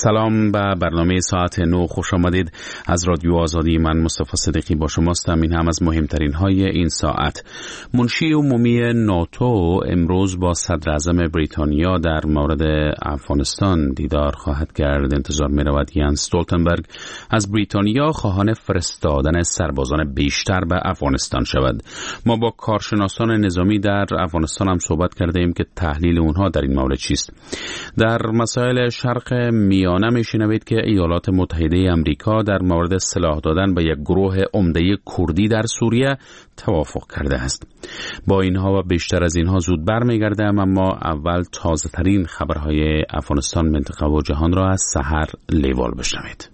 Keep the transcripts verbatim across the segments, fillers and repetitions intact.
سلام به برنامه ساعت نو خوش آمدید. از رادیو آزادی من مصطفی صدیقی با شماستم. این هم از مهمترین های این ساعت. منشی عمومی ناتو امروز با صدر اعظم بریتانیا در مورد افغانستان دیدار خواهد کرد. انتظار می رود یانس استولتنبرگ از بریتانیا خواهان فرستادن سربازان بیشتر به افغانستان شود. ما با کارشناسان نظامی در افغانستان هم صحبت کرده ایم که تحلیل اونها در این مورد چیست. در مسائل شرق میانه میشنوید که ایالات متحده آمریکا در مورد سلاح دادن به یک گروه عمده کردی در سوریه توافق کرده است. با اینها و بیشتر از اینها زود برمیگردم، اما اول تازه ترین خبرهای افغانستان، منطقه و جهان را از سحر لیوال بشنوید.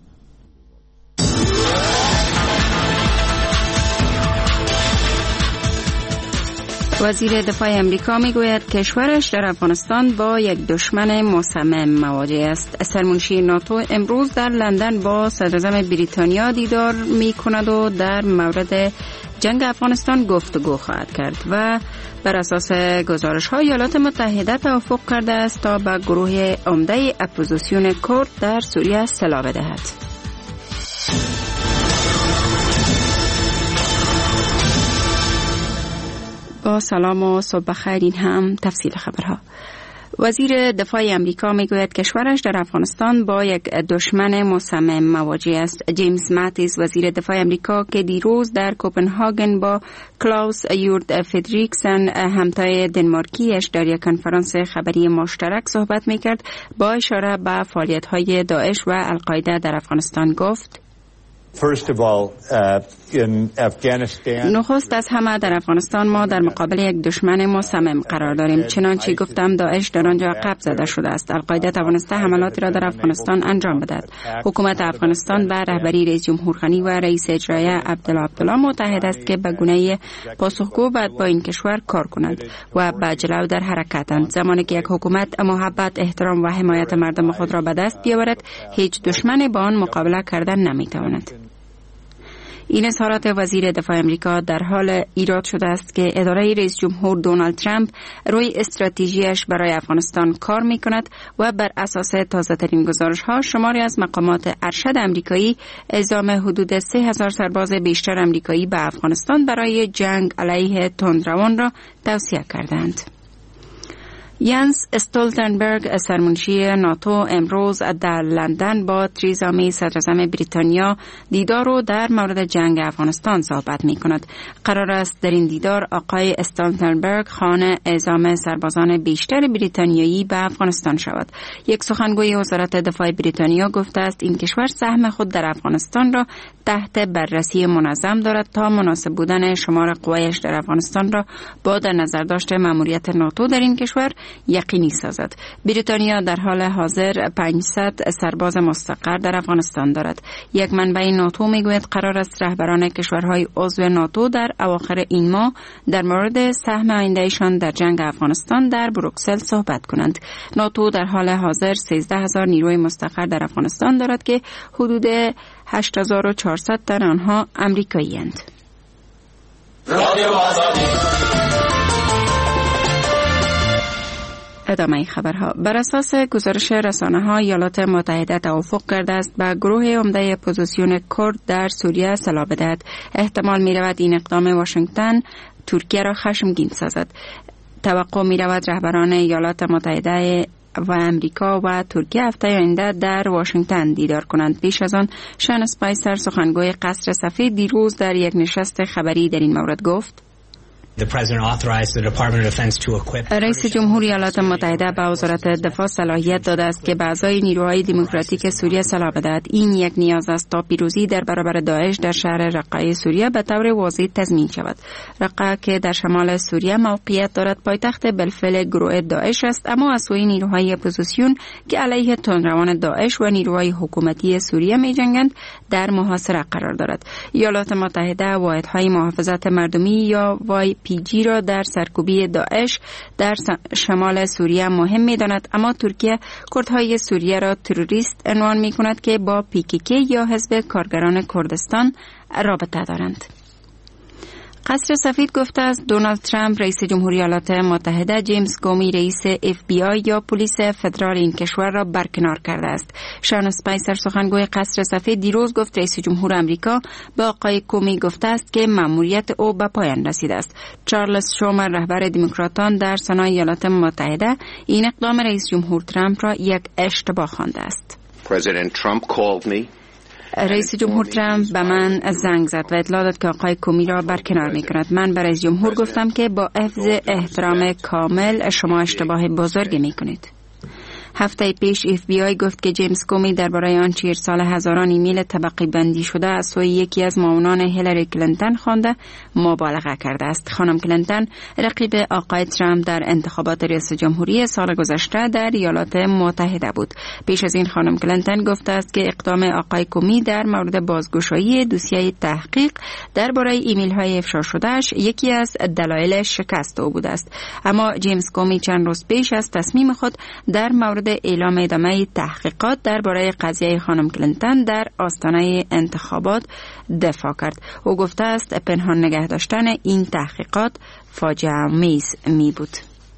وزیر دفاع امریکا میگوید کشورش در افغانستان با یک دشمن مصمم مواجه است. سرمنشی ناتو امروز در لندن با صدراعظم بریتانیا دیدار می کند و در مورد جنگ افغانستان گفتگو خواهد کرد و بر اساس گزارش های ایالات متحده توافق کرده است تا به گروه عمده اپوزیسیون کرد در سوریه سلاح بدهد. با سلام و صبح بخیر، این هم تفصیل خبرها. وزیر دفاع امریکا میگوید کشورش در افغانستان با یک دشمن مصمم مواجه است. جیمز ماتیس وزیر دفاع امریکا که دیروز در کوپنهاگن با کلاوس یورد فردریکسن همتای دنمارکیش در یک کنفرانس خبری مشترک صحبت میکرد. با اشاره به فعالیت‌های داعش و القاعده در افغانستان گفت: First of all, uh, in Afghanistan, نخست از همه در افغانستان ما در مقابل یک دشمن مصمم قرار داریم. چنانچه گفتم داعش در آنجا عقب زده شده است. القاعده توانسته حملاتی را در افغانستان انجام بدهد. حکومت افغانستان به رهبری رئیس جمهور غنی و رئیس اجرایی عبدالله عبدالله متحد است که به گونه پاسخگو باید با این کشور کار کنند و به جلو در حرکتند. زمانی که یک حکومت محبت، احترام و حمایت مردم خود را به دست بیاورد، هیچ دشمنی با آن مقابله کردن نمیتواند. این اظهارات وزیر دفاع امریکا در حال ایراد شده است که اداره رئیس جمهور دونالد ترامپ روی استراتژیش برای افغانستان کار می کند و بر اساس تازه ترین گزارش ها شماری از مقامات ارشد امریکایی اعزام حدود سه هزار سرباز بیشتر امریکایی به افغانستان برای جنگ علیه تندروان را توصیه کردند. یانس استولتنبرگ سرمنشی ناتو امروز در لندن با تریزا می صدراعظم بریتانیا دیدار رو در مورد جنگ افغانستان صحبت می کند. قرار است در این دیدار آقای استولتنبرگ خواهان اعزام سربازان بیشتر بریتانیایی به افغانستان شود. یک سخنگوی وزارت دفاع بریتانیا گفته است این کشور سهم خود در افغانستان را تحت بررسی منظم دارد تا مناسب بودن شمار قوایش در افغانستان را با در نظر داشته مأموریت ناتو در این کشور یقینی سازد. بریتانیا در حال حاضر پانصد سرباز مستقر در افغانستان دارد. یک منبع ناتو میگوید قرار است رهبران کشورهای عضو ناتو در اواخر این ماه در مورد سهم آیندهشان در جنگ افغانستان در بروکسل صحبت کنند. ناتو در حال حاضر سیزده هزار نیروی مستقر در افغانستان دارد که حدود هشت هزار و چهارصد تن آنها امریکایی اند. ادامه خبرها. بر اساس گزارش رسانه‌ها ایالات متحده توافق کرده است به گروه عمده اپوزیسیون کرد در سوریه سلاح بدهد. احتمال می رود این اقدام واشنگتن ترکیه را خشمگین سازد. توقع می رود رهبران ایالات متحده و امریکا و ترکیه هفته آینده در واشنگتن دیدار کنند. پیش از آن شان اسپایسر سخنگوی قصر سفید دیروز در یک نشست خبری در این مورد گفت: رئیس جمهور ایالات متحده به وزارت دفاع صلاحیت داده است که به اعضای نیروهای دموکراتیک سوریه سلاح بدهد. این یک نیاز است تا پیروزی در برابر داعش در شهر رقه سوریه به طور واضح تضمین شود. رقه که در شمال سوریه موقعیت دارد پایتخت بالفعل گروه داعش است، اما از سوی نیروهای اپوزیسیون که علیه تندروان داعش و نیروهای حکومتی سوریه می‌جنگند در محاصره قرار دارد. ایالات متحده واحدهای محافظت مردمی یا وای پی جی را در سرکوبی داعش در شمال سوریه مهم می داند، اما ترکیه کردهای سوریه را تروریست عنوان می کند که با پی کی کی یا حزب کارگران کردستان رابطه دارند. قصر سفید گفته است دونالد ترامپ رئیس جمهوری ایالات متحده جیمز کومی رئیس اف بی آی یا پلیس فدرال این کشور را برکنار کرده است. شان اسپایسر سخنگوی قصر سفید دیروز گفت رئیس جمهور آمریکا به آقای کومی گفته است که مأموریت او به پایان رسیده است. چارلز شومر رهبر دموکراتان در سنا ایالات متحده این اقدام رئیس جمهور ترامپ را یک اشتباه خوانده است. President Trump called me. رئیس جمهور ترامپ به من زنگ زد و اطلاع داد که آقای کومی را برکنار می کند. من به رئیس جمهور گفتم که با حفظ احترام کامل شما اشتباه بزرگی می کنید. هفته پیش اف بی آی گفت که جیمز کومی درباره آنچه ارسال هزاران ایمیل طبقه بندی شده از سوی یکی از معاونان هیلاری کلینتون خوانده مبالغه کرده است. خانم کلینتون رقیب آقای ترامپ در انتخابات ریاست جمهوری سال گذشته در ایالات متحده بود. پیش از این خانم کلینتون گفته است که اقدام آقای کومی در مورد بازگشایی دوسیه تحقیق درباره ایمیل های افشا شدهش یکی از دلایل شکست او بوده است. اما جیمز کومی چند روز پیش از تصمیم خود در مورد اعلام ادامه تحقیقات درباره قضیه خانم کلینتون در آستانه انتخابات دفاع کرد. او گفته است پنهان نگه داشتن این تحقیقات فاجعه آمیز می بود.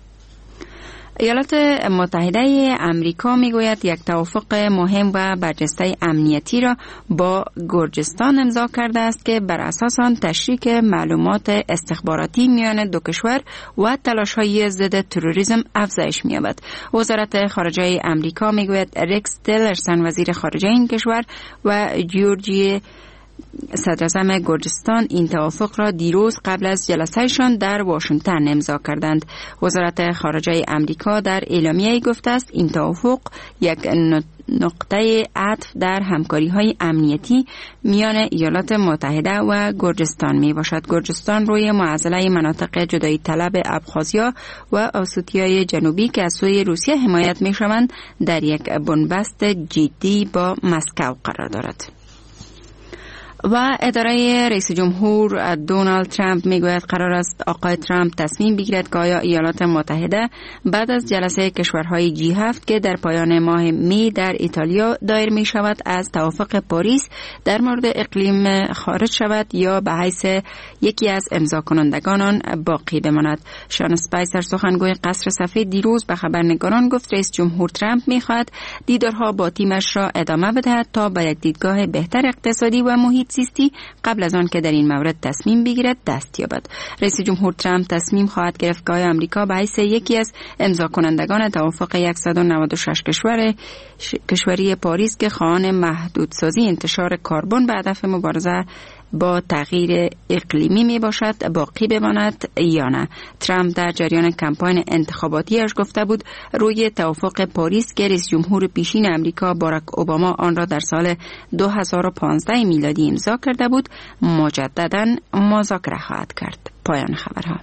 ایالات متحده امریکا میگوید یک توافق مهم و برجسته امنیتی را با گرجستان امضا کرده است که بر اساس آن تشریک معلومات استخباراتی میان دو کشور و تلاش‌های ضد تروریسم افزایش می‌یابد. وزارت خارجه امریکا میگوید رکس تیلرسون وزیر خارجه این کشور و جورجی صدراعظم گرجستان این توافق را دیروز قبل از جلسهشان در واشنگتن امضا کردند. وزارت خارجه امریکا در اعلامیه‌ای گفته است این توافق یک نقطه عطف در همکاری‌های امنیتی میان ایالات متحده و گرجستان می باشد. گرجستان روی معضله مناطق جدایی طلب ابخازیا و اوسیتیای جنوبی که از سوی روسیه حمایت می شوند در یک بنبست جدی با مسکو قرار دارد. و اداره رئیس جمهور دونالد ترامپ میگوید قرار است آقای ترامپ تصمیم بگیرد که آیا ایالات متحده بعد از جلسه کشورهای جی هفت که در پایان ماه می در ایتالیا دایر می شود از توافق پاریس در مورد اقلیم خارج شود یا به حیث یکی از امضا کنندگان آن باقی بماند. شان اسپایسر سخنگوی قصر سفید دیروز به خبرنگاران گفت رئیس جمهور ترامپ میخواهد دیدارها با تیمش را ادامه بدهد تا به یک دیدگاه بهتر اقتصادی و محیط زیستی قبل از آن که در این مورد تصمیم بگیرد دست یابد. رئیس جمهور ترامپ تصمیم خواهد گرفت که آمریکا به حیث یکی از امضا کنندگان توافق صد و نود و شش کشور کشوری پاریس که خواهان محدودسازی انتشار کربن به هدف مبارزه با تغییر اقلیمی می باشد باقی بماند یا نه. ترامپ در جریان کمپاین انتخاباتیش گفته بود روی توافق پاریس که رئیس جمهور پیشین امریکا باراک اوباما آن را در سال دو هزار و پانزده میلادی امضا کرده بود مجددا مذاکره خواهد کرد. پایان خبرها.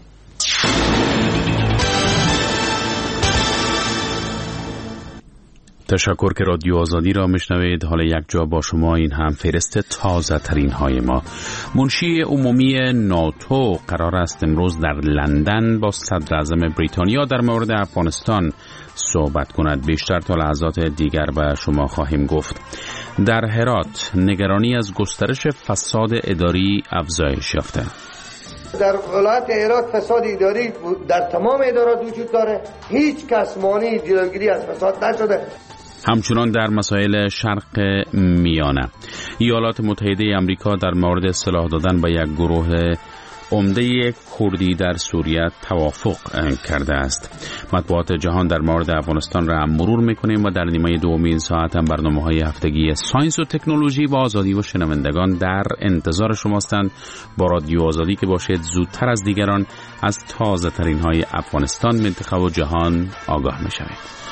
تشکر که رادیو آزادی را میشنوید. حالا یک جا با شما این هم فهرست تازه ترین های ما. منشی عمومی ناتو قرار است امروز در لندن با صدر اعظم بریتانیا در مورد افغانستان صحبت کند. بیشتر تا لحظات دیگر به شما خواهیم گفت. در هرات نگرانی از گسترش فساد اداری افزایش یافته. در ولایت هرات فساد اداری در تمام ادارات وجود داره. هیچ کس مانع جلوگیری از فساد نشده. همچنان در مسائل شرق میانه ایالات متحده آمریکا در مورد سلاح دادن به یک گروه عمده کردی در سوریه توافق کرده است. مطبوعات جهان در مورد افغانستان را هم مرور میکنیم و در نیمه دوم این ساعت هم برنامه‌های هفتگی ساینس و تکنولوژی با آزادی و شنوندگان در انتظار شماستند. با رادیو آزادی که باشید زودتر از دیگران از تازه ترین های افغانستان، منطقه و جهان آگاه میشوید.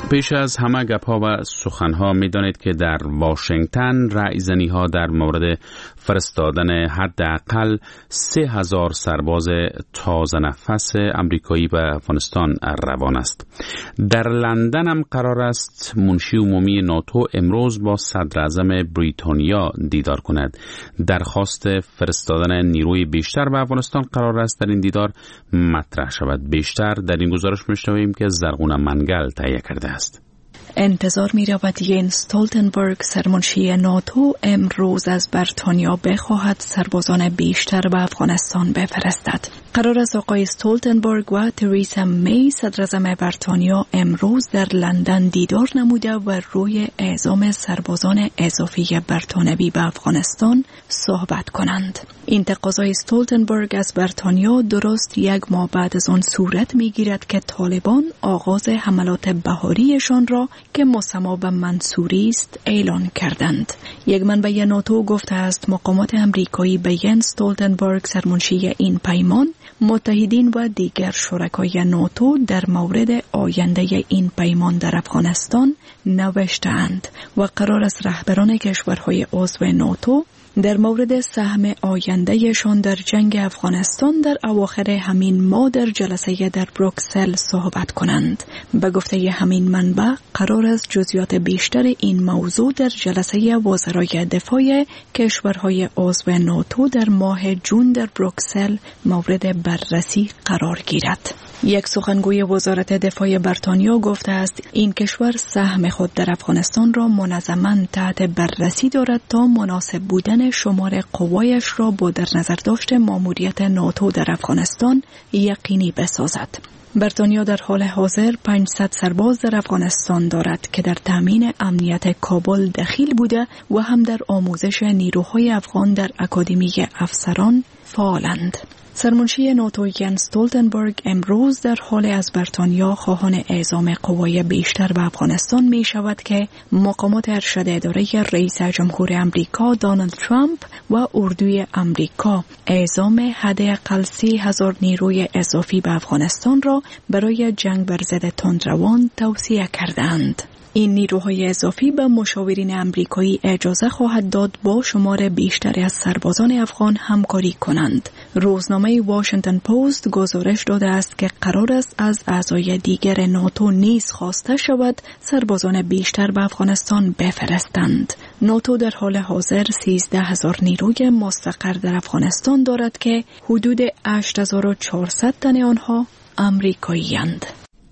پیش از همه گپ‌ها و سخن‌ها می‌دانید که در واشنگتن رأی‌زنی‌ها در مورد فرستادن حداقل سه هزار سرباز تازه نفس آمریکایی به افغانستان روان است. در لندن هم قرار است منشی عمومی ناتو امروز با صدر اعظم بریتانیا دیدار کند. درخواست فرستادن نیروی بیشتر به افغانستان قرار است در این دیدار مطرح شود. بیشتر در این گزارش می‌شنویم که زرغون منگل تهیه کرده است. انتظار می رود ینس استولتنبرگ سرمنشی ناتو امروز از بریتانیا بخواهد سربازان بیشتر به افغانستان بفرستد. قرار است آقای استولتنبرگ و تریسا می صدراعظم بریتانیا امروز در لندن دیدار نموده و روی اعزام سربازان اضافی بریتانوی به افغانستان صحبت کنند. این تقاضای استولتنبرگ از بریتانیا درست یک ماه بعد از آن صورت می گیرد که طالبان آغاز حملات بهاریشان را که مسمى به منصوری است اعلان کردند. یک منبع ناتو گفته است مقامات امریکایی به ینس استولتنبرگ سرمنشی این پیمان، متحدین و دیگر شرکای ناتو در مورد آینده این پیمان در افغانستان نوشته‌اند و قرار است رهبران کشورهای عضو ناتو در مورد سهم آیندهشان در جنگ افغانستان در اواخر همین ماه در جلسه در بروکسل صحبت کنند. به گفته همین منبع قرار است جزئیات بیشتر این موضوع در جلسه وزرای دفاع کشورهای عضو ناتو در ماه جون در بروکسل مورد بررسی قرار گیرد. یک سخنگوی وزارت دفاع بریتانیا گفته است این کشور سهم خود در افغانستان را منظماً تحت بررسی دارد تا مناسب بودن شمار قوایش را با در نظر داشت ماموریت ناتو در افغانستان یقینی بسازد. بریتانیا در حال حاضر پانصد سرباز در افغانستان دارد که در تامین امنیت کابل دخیل بوده و هم در آموزش نیروهای افغان در اکادمی افسران فعالند. سرمنشی ناتو ینس استولتنبرگ امروز در حال از بریتانیا خواهان اعزام قوای بیشتر به افغانستان می شود که مقامات ارشد اداره رئیس جمهور امریکا دونالد ترامپ و اردوی امریکا اعزام حداقل سی هزار نیروی اضافی به افغانستان را برای جنگ بر ضد تندروان توصیه کردند. این نیروهای اضافی به مشاورین امریکایی اجازه خواهد داد با شمار بیشتری از سربازان افغان همکاری کنند. روزنامه واشنگتن پست گزارش داده است که قرار است از اعضای دیگر ناتو نیز خواسته شود سربازان بیشتر به افغانستان بفرستند. ناتو در حال حاضر سیزده هزار نیروی مستقر در افغانستان دارد که حدود هشت هزار و چهارصد تن آنها امریکایی‌اند.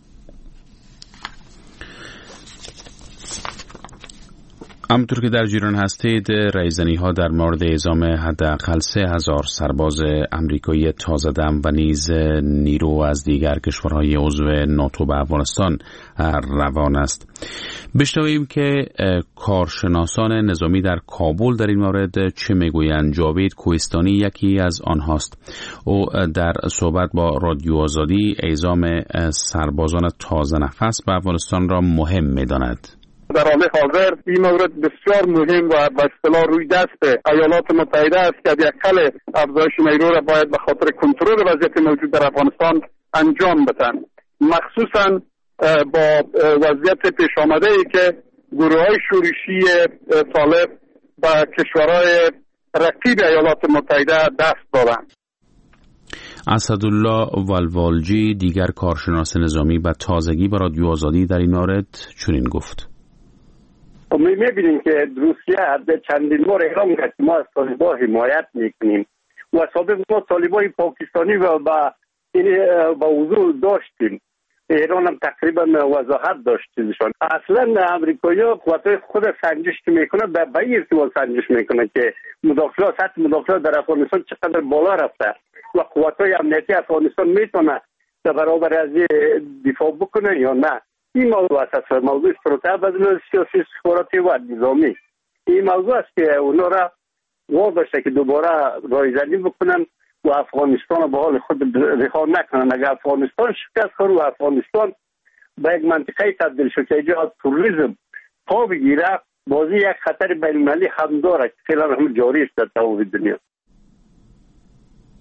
همونطور که در جریان هستید رایزنی‌ها در مورد اعزام حداقل سه هزار سرباز آمریکایی تازه دم و نیز نیرو از دیگر کشورهای عضو ناتو به افغانستان روان است. بشنویم که کارشناسان نظامی در کابل در این مورد چه میگویند. جاوید کوهستانی یکی از آنهاست. او در صحبت با رادیو آزادی اعزام سربازان تازه نفس به افغانستان را مهم می‌داند. در حال حاضر این مورد بسیار مهم و به اصطلاح روی دست ایالات متحده است که حداقل افزایش نیرو را باید به خاطر کنترل وضعیت موجود در افغانستان انجام بدن، مخصوصا با وضعیت پیش آمده ای که گروه‌های شورشی طالب به کشورهای رقیب ایالات متحده دست دادند. اسدالله والوالجی دیگر کارشناس نظامی به تازگی با رادیو آزادی در این مورد چنین گفت: می میبینیم که روسیه چندین بار اعلام کرد که ما از طالبان حمایت میکنیم و سابق ما طالبان پاکستانی و با این با حضور داشتیم. ایران هم تقریبا وضاحت داشت چیزشان. اصلا امریکایی‌ها قوت‌های خود سنجش که میکنه به به این ارتباط سنجش میکنه که مداخله سطح مداخله در افغانستان چقدر بالا رفته و قوت‌های امنیتی افغانستان میتونه در برابر از دفاع بکنه یا نه. این موضوع اساس موضوع استراتژی بدل سیاسی استخباراتی و نظامی. این موضوع است که اونا را واداشته که دوباره رایزنی بکنن و افغانستان به حال خود رها نکنن. اگر افغانستان شکست خورد و افغانستان به یک منطقه تبدیل شد که اینجا توریسم پا بگیره، بازی یک خطر بین المللی هم داره که فعلا هم جاری است در تمام دنیا.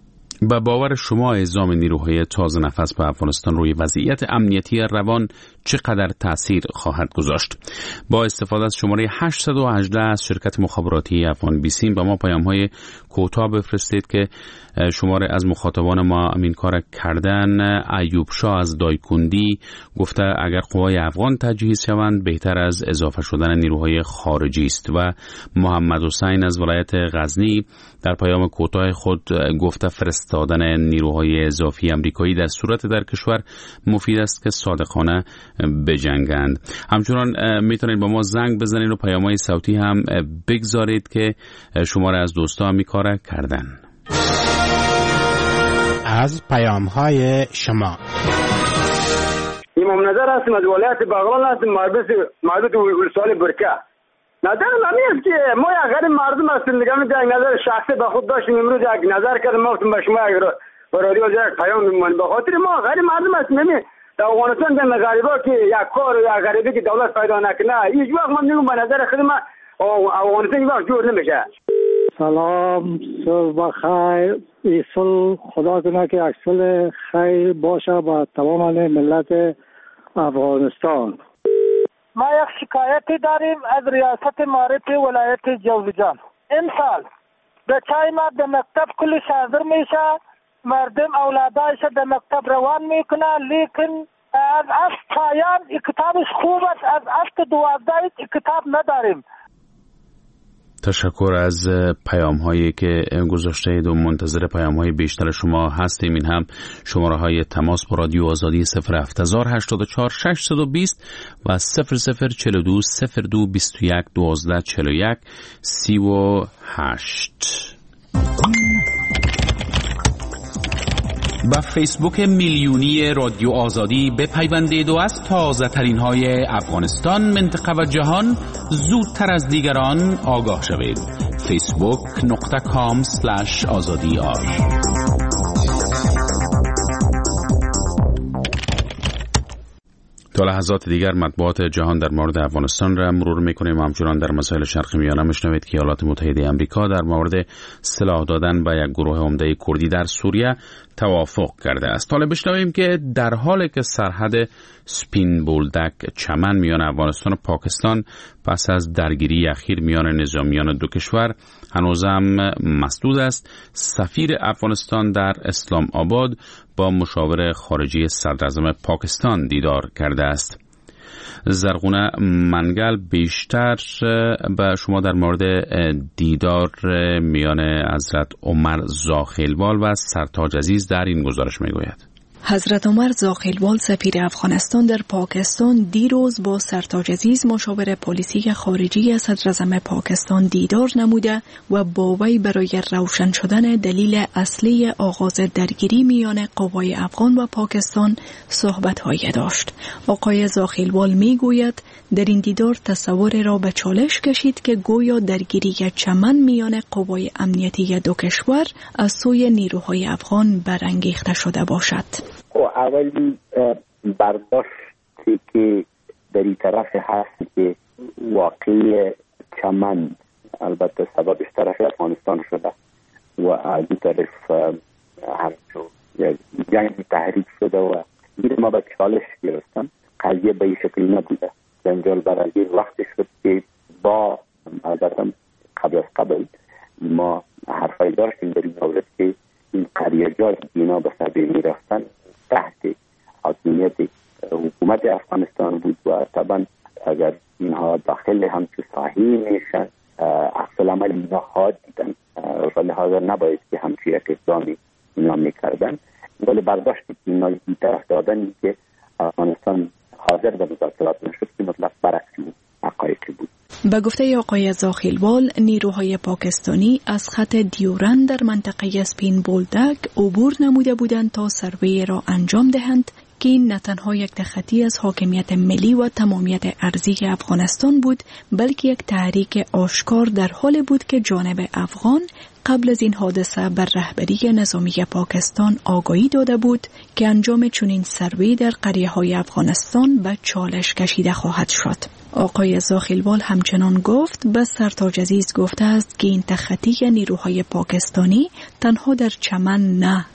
به باور شما اعزام نیروهای تازه نفس به افغانستان روی وضعیت امنیتی روان چقدر تأثیر خواهد گذاشت؟ با استفاده از شماره هشت یک هشت از شرکت مخابراتی افغان بیسیم به ما پیام‌های کوتاه بفرستید که شماره از مخاطبان ما این کار کردن. ایوب شاه از دایکندی گفته اگر قوای افغان تجهیز شوند بهتر از اضافه شدن نیروهای خارجی است و محمد حسین از ولایت غزنی در پیام کوتاه خود گفته فرستادن نیروهای اضافی امریکایی در صورت در کشور مفید است که صادقانه بجنگند. همچنان میتونید با ما زنگ بزنید و پیام‌های صوتی هم بگذارید که شماره از دوستا هم کار کردن. از پیام‌های شما امام نظر هستم از ولایت بغلان هستم، مربوط مربوط ولسوالی برکه. نظر من است که ما یک غریب مردم هستیم دیگه، من یک نظر شخصی به خود داشتیم، امروز یک نظر کردم گفتم به شما یک رادیو یک پیام میمونم. به خاطر ما غریب مردم هستیم، نمی در افغانستان در غریبا که یک کار یا غریبی که دولت پیدا نکنه هیچ وقت من میگم به نظر خود من افغانستان هیچ وقت جور نمیشه. سلام، صبح بخیر. ایصل خدا کنه که اکسل خیر باشه با تمام ملت افغانستان. ما یک شکایتی داریم از ریاست معرف ولایت جوزجان. امسال بچای ما در مکتب کلش حاضر میشه، مردم اولادایش در مکتب روان میکنه، لیکن از افت پایان کتابش خوب است، از افت دوازده کتاب نداریم. تشکر از پیام هایی که گذاشته اید و منتظر پیام های بیشتر شما هستیم. این هم شماره های تماس با رادیو آزادی صفر هفت هزار هشتاد و چهار ششصد و بیست و صفر صفر چهل و دو صفر دو بیست و یک دوازده چهل و یک سی و هشت. با فیسبوک میلیونی رادیو آزادی بپیوندید و از تازه ترین های افغانستان، منطقه و جهان زودتر از دیگران آگاه شوید. فیسبوک نقطه کام سلش آزادی آر. تا لحظات دیگر مطبوعات جهان در مورد افغانستان را مرور میکنیم. همچنان در مسائل شرق میانه میشنوید که ایالات متحده آمریکا در مورد سلاح دادن به یک گروه عمده کردی در سوریه توافق کرده است. حالا بشنویم که در حالی که سرحد سپین بولدک چمن میان افغانستان و پاکستان پس از درگیری اخیر میان نظامیان دو کشور هنوزم مسدود است، سفیر افغانستان در اسلام آباد با مشاور خارجی صدراعظم پاکستان دیدار کرده است. زرغونه منگل بیشتر به شما در مورد دیدار میان حضرت عمر زاخیلوال و سرتاج عزیز در این گزارش میگوید. حضرت عمر زاخیلوال سفیر افغانستان در پاکستان دیروز با سرتاج عزیز مشاور پلیسی خارجی صدراعظم پاکستان دیدار نموده و با وی برای روشن شدن دلیل اصلی آغاز درگیری میان قوای افغان و پاکستان صحبت‌هایی داشت. آقای زاخیلوال میگوید در این دیدار تصور را به چالش کشید که گویا درگیری چمن میان قوای امنیتی دو کشور از سوی نیروهای افغان برانگیخته شده باشد. اولی برداشتی که در این طرف هست که واقعی چمن البته سببش طرف افغانستان شده و از این طرف همچون جنگ تحریک شده و این ما به چالش گرفتم. قضیه به این شکل نبوده. جنجال برای وقت شد که با البته قبل از قبل ما حرفای داشتیم در این مورد که این قریه جای اینا به سبیل می رفتن تحت حاکمیت حکومت افغانستان بود و طبعا اگر اینها داخل همچون صحیح میشن اصل عمل اینا خواهد دیدن و لحاظا نباید که همچون یک اقدامی اینا میکردن. ولی برداشت که اینا این طرف دادن که افغانستان حاضر به مذاکرات نشد که مطلب برعکس بود، حقایقی بود. به گفته آقای زاخیلوال، نیروهای پاکستانی از خط دیورند در منطقه سپین بولدک عبور نموده بودند تا سروی را انجام دهند که این نه تنها یک تخطی از حاکمیت ملی و تمامیت ارضی افغانستان بود، بلکه یک تحریک آشکار در حال بود که جانب افغان قبل از این حادثه بر رهبری نظامی پاکستان آگاهی داده بود که انجام چنین سروی در قریه‌های افغانستان به چالش کشیده خواهد شد. آقای زاخیلوال همچنان گفت به سرتاج عزیز گفته است که این تخطی نیروهای پاکستانی تنها در چمن نه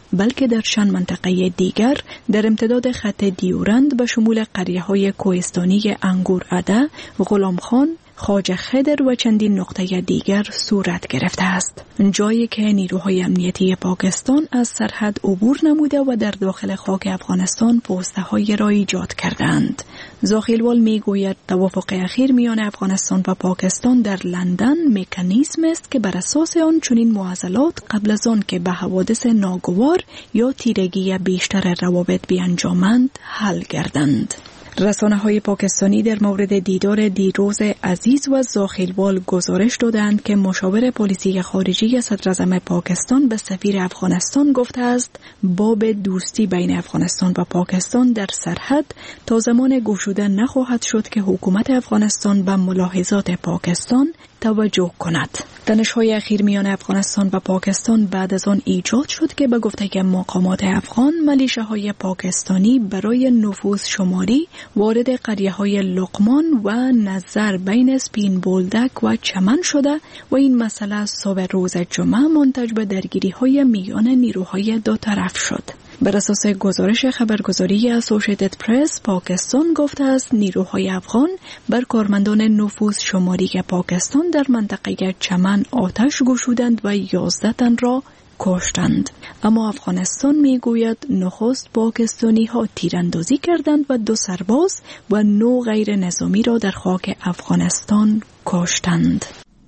بلکه در چند منطقه دیگر در امتداد خط دیورند به شمول قریه‌های کوهستانی انگورعده، غلامخان، خواجه خضر و چندین نقطه دیگر صورت گرفته است. جایی که نیروهای امنیتی پاکستان از سرحد عبور نموده و در داخل خاک افغانستان پوسته‌های را ایجاد کردند. زاخیلوال می گوید توافق اخیر میان افغانستان و پاکستان در لندن مکانیزم است که بر اساس آن چنین معضلات قبل از آن که به حوادث ناگوار یا تیرگی بیشتر روابط بیانجامند حل گردند. رسانه‌های پاکستانی در مورد دیدار دیروز عزیز و زاخیلوال گزارش دادند که مشاور پلیسی خارجی صدراعظم پاکستان به سفیر افغانستان گفته است باب دوستی بین افغانستان و پاکستان در سرحد تا زمان گشوده نخواهد شد که حکومت افغانستان به ملاحظات پاکستان توجه کند. تنش‌های اخیر میان افغانستان و پاکستان بعد از آن ایجاد شد که به گفته مقامات افغان ملیشه‌های پاکستانی برای نفوذ شماری وارد قریه‌های لقمان و نظر بین سپین بولدک و چمن شده و این مسئله صبح روز جمعه منتج به درگیری‌های میان نیروهای دو طرف شد. بر اساس گزارش خبرگزاری اسوسییتد پرس، پاکستان گفته است نیروهای افغان بر کارمندان نفوذ شماری پاکستان در منطقه چمن آتش گشودند و یازده تن را کشتند. اما افغانستان میگوید نخست پاکستانی ها تیراندازی کردند و دو سرباز و نو غیر نظامی را در خاک افغانستان کشتند.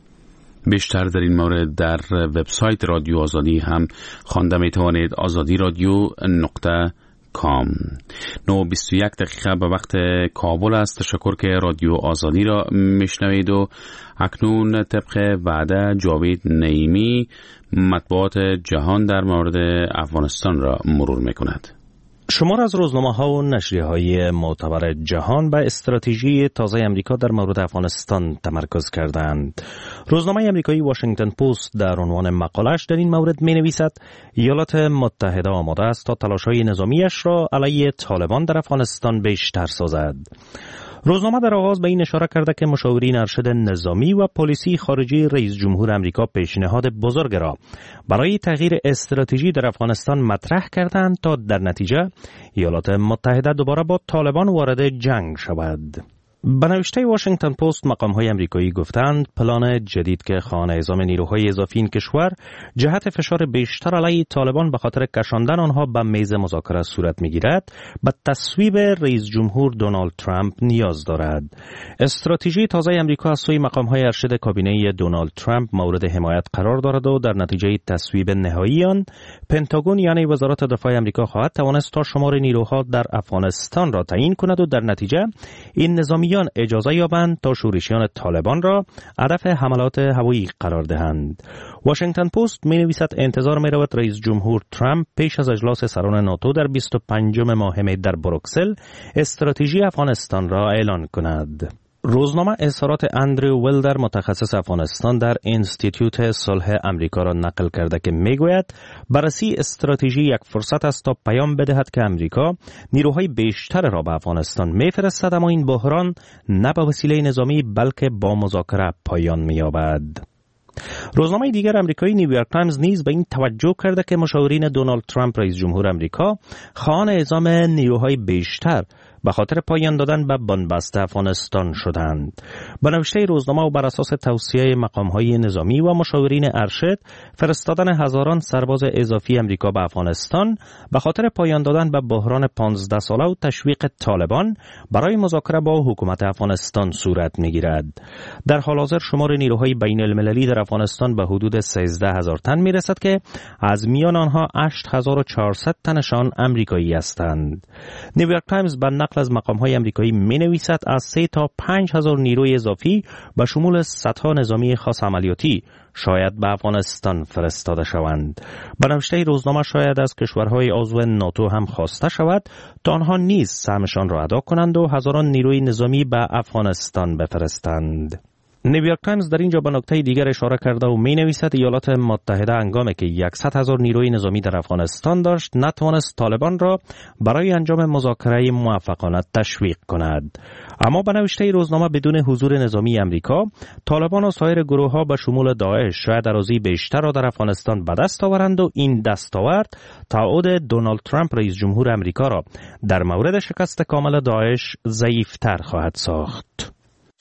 بیشتر در این مورد در وبسایت رادیو آزادی هم خوانده می توانید. آزادی رادیو نقطه کام. نه و بیست و یک دقیقه به وقت کابل است. تشکر که رادیو آزادی را میشنوید و اکنون طبق وعده جاوید نعیمی مطبوعات جهان در مورد افغانستان را مرور میکند. شمار از روزنامه‌ها و نشریه‌های معتبر جهان به استراتژی تازه امریکا در مورد افغانستان تمرکز کردند. روزنامه امریکایی واشنگتن پست در عنوان مقالش در این مورد می‌نویسد ایالات متحده آماده است تا تلاش‌های نظامیش را علیه طالبان در افغانستان بیشتر سازد. روزنامه در آغاز به این اشاره کرده که مشاورین ارشد نظامی و پلیسی خارجی رئیس جمهور امریکا پیشنهاد بزرگ را برای تغییر استراتژی در افغانستان مطرح کردند تا در نتیجه ایالات متحده دوباره با طالبان وارد جنگ شود. به نوشته واشنگتن پست مقام‌های امریکایی گفتند پلان جدید که خواهان اعزام نیروهای اضافی این کشور جهت فشار بیشتر علیه طالبان به خاطر کشاندن آنها به میز مذاکره صورت می‌گیرد به تصویب رئیس جمهور دونالد ترامپ نیاز دارد. استراتژی تازه امریکا از سوی مقام‌های ارشد کابینه دونالد ترامپ مورد حمایت قرار دارد و در نتیجه تصویب نهایی آن پنتاگون یعنی وزارت دفاع امریکا خواهد توانست تا شمار نیروها در افغانستان را تعیین کند و در نتیجه این نظامی اجازه یابند تا شورشیان طالبان را هدف حملات هوایی قرار دهند. واشنگتن پست می نویسد انتظار می رود رئیس جمهور ترامپ پیش از اجلاس سران ناتو در بیست و پنجم ماه می در بروکسل استراتژی افغانستان را اعلان کند. روزنامه اظهارات اندرو ویلدر متخصص افغانستان در انستیتوت صلح امریکا را نقل کرده که میگوید بررسی استراتژی یک فرصت است تا پیام بدهد که امریکا نیروهای بیشتر را به افغانستان میفرستد اما این بحران نه به وسیله نظامی بلکه با مذاکره پایان مییابد. روزنامه دیگر امریکایی نیویورک تایمز نیز به این توجه کرده که مشاورین دونالد ترامپ رئیس جمهور امریکا خواهان اعزام نیروهای بیشتر به خاطر پایان دادن به بنبست افغانستان شدند. به نوشته روزنامه و بر اساس توصیه مقام‌های نظامی و مشاورین ارشد فرستادن هزاران سرباز اضافی امریکا به افغانستان به خاطر پایان دادن به بحران پانزده ساله و تشویق طالبان برای مذاکره با حکومت افغانستان صورت می‌گیرد. در حال حاضر شمار نیروهای بین المللی در افغانستان به حدود سیزده هزار تن می‌رسد که از میان آنها هشت هزار و چهارصد تنشان امریکایی هستند. نیویورک تایمز به نقل از مقام‌های امریکایی می‌نویسد از سه تا پنج هزار نیروی اضافی به شمول صدها نظامی خاص عملیاتی شاید به افغانستان فرستاده شوند. به نوشته روزنامه شاید از کشورهای عضو ناتو هم خواسته شود تا آنها نیز سهمشان را ادا کنند و هزاران نیروی نظامی به افغانستان بفرستند. نیویورک تایمز در اینجا به نکته دیگر اشاره کرده و می نویسد ایالات متحده هنگامی که صد هزار نیروی نظامی در افغانستان داشت نتوانست طالبان را برای انجام مذاکره موفقانه تشویق کند. اما به نوشته روزنامه بدون حضور نظامی امریکا، طالبان و سایر گروه ها به شمول داعش شاید اراضی بیشتر را در افغانستان به دست آورند و این دستاورد تعهد دونالد ترامپ رئیس جمهور امریکا را در مورد شکست کامل داعش ضعیفتر خواهد ساخت.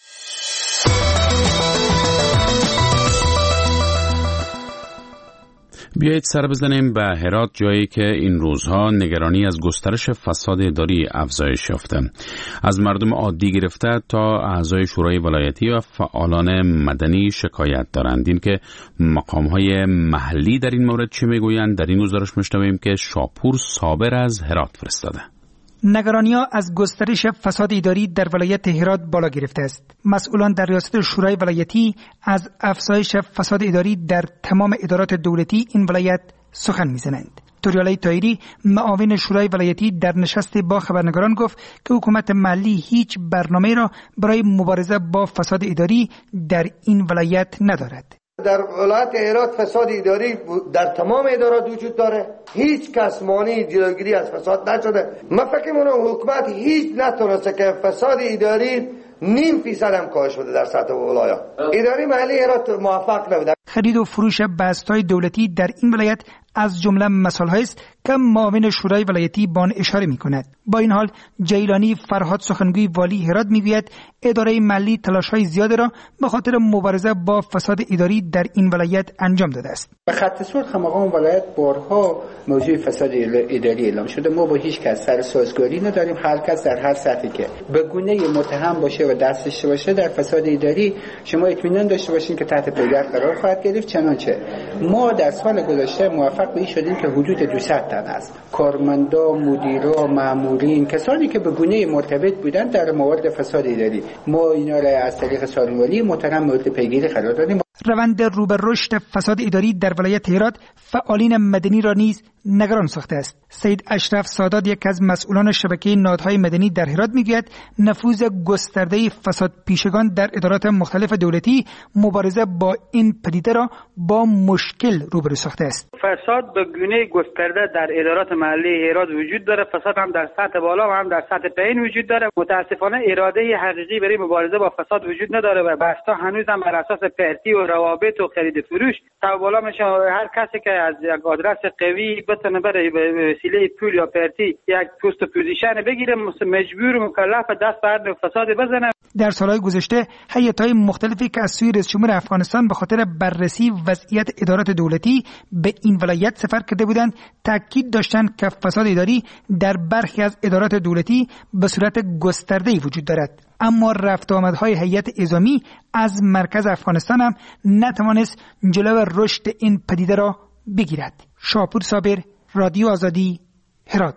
بیایید سر بزنیم به هرات، جایی که این روزها نگرانی از گسترش فساد اداری افزایش یافته. از مردم عادی گرفته تا اعضای شورای ولایتی و فعالان مدنی شکایت دارند. این که مقام‌های محلی در این مورد چه میگویند در این گزارش میشنویم که شاپور صابر از هرات فرستاده. نگرانی‌ها از گسترش فساد اداری در ولایت هرات بالا گرفته است. مسئولان در ریاست شورای ولایتی از افزایش فساد اداری در تمام ادارات دولتی این ولایت سخن می‌زنند. توریالای طاهری معاون شورای ولایتی در نشست با خبرنگاران گفت که حکومت محلی هیچ برنامه را برای مبارزه با فساد اداری در این ولایت ندارد. در ولایت هرات فساد اداری در تمام ادارات وجود داره. هیچ کس مانع جلوگیری از فساد نشده. من فکر می‌کنم حکومت هیچ نتونسته که فساد اداری نیم فیصد هم کاهش بده در سطح ولایت. اداره محلی هرات موفق نبوده. خرید و فروش بست‌های دولتی در این ولایت از جمله مسائل است که معاون شورای ولایتی با آن اشاره می‌کند. با این حال جیلانی فرهاد سخنگوی والی هرات می‌گوید اداره محلی تلاش‌های زیاد را به خاطر مبارزه با فساد اداری در این ولایت انجام داده است. به خط سرخ مقام ولایت بارها موضوع فساد اداری اعلام شده. ما با هیچ کس سر سازگاری نداریم. هر کس در هر سطحی که به گونه متهم باشه و دست داشته باشه در فساد اداری، شما اطمینان داشته باشین که تحت پیگرد قرار خواهد گرفت. چنانچه ما در سال گذشته موفق به این شدیم که حدود دویست تن است کارمندا، مدیرا، مامورین، کسانی که به گونه مرتبط بودند در موارد فساد اداری، ما اینا را از طریق سازمانی محترم مورد پیگیری قرار دادیم. روند رو به رشد فساد اداری در ولایت هرات فعالین مدنی را نیز نگران ساخته است. سید اشرف سادات، یک از مسئولان شبکه نهادهای مدنی در هرات، میگوید نفوذ گسترده فساد پیشگان در ادارات مختلف دولتی مبارزه با این پدیده را با مشکل روبرو ساخته است. فساد به گونه گسترده در ادارات محلی هرات وجود داره. فساد هم در سطح بالا و هم در سطح پایین وجود داره. متاسفانه اراده حقیقی برای مبارزه با فساد وجود نداره و بستا هنوز هم بر اساس پرتی و روابط و خرید فروش تا بالا میشه. هر کسی که از یک آدرس قوی بتونه برای وسیله پول یا پرتی یک پست پوزیشن بگیره، مجبور و مکلف دست به فساد بزنه. در سالهای گذشته هیئت‌های مختلفی که از سوی رئیس جمهور افغانستان به خاطر بررسی وضعیت ادارات دولتی به این ولایت سفر کرده بودند تاکید داشتند که فساد اداری در برخی از ادارات دولتی به صورت گسترده‌ای وجود دارد. اما رفت آمدهای هیئت اعزامی از مرکز افغانستان هم نتوانست جلو رشد این پدیده را بگیرد. شاپور صابر، رادیو آزادی، هرات.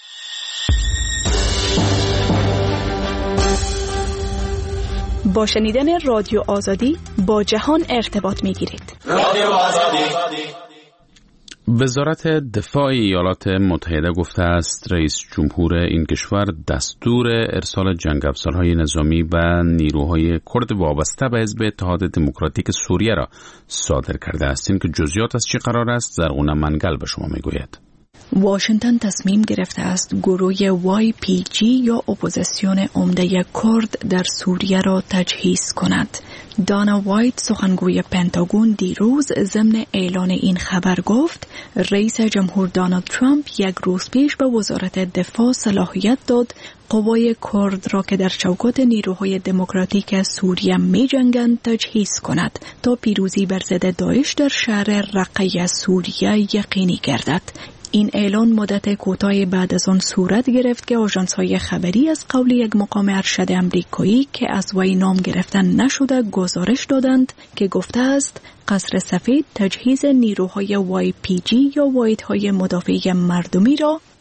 با شنیدن رادیو آزادی با جهان ارتباط می‌گیرید. رادیو آزادی. وزارت دفاع ایالات متحده گفته است رئیس جمهور این کشور دستور ارسال جنگ افزارهای نظامی و نیروهای کرد وابسته به حزب اتحاد دموکراتیک سوریه را صادر کرده است. این که جزئیات از چه قرار است زرغونه منگل به شما میگوید. واشنگتن تصمیم گرفته است گروه وای پی جی یا اپوزیسیون عمده کرد در سوریه را تجهیز کند. دانا وایت، سخنگوی پنتاگون، دیروز ضمن اعلان این خبر گفت رئیس جمهور دونالد ترامپ یک روز پیش به وزارت دفاع صلاحیت داد قوای کرد را که در چوکات نیروهای دموکراتیک سوریه می جنگند تجهیز کند تا پیروزی بر ضد داعش در شهر رقه سوریه یقینی گردد. این اعلان مدت کوتاه بعد از آن صورت گرفت که آژانس‌های خبری از قول یک مقام ارشد آمریکایی که از وی نام گرفتن نشده گزارش دادند که گفته است قصر سفید تجهیز نیروهای وای پی جی یا واحدهای مدافع مردمی را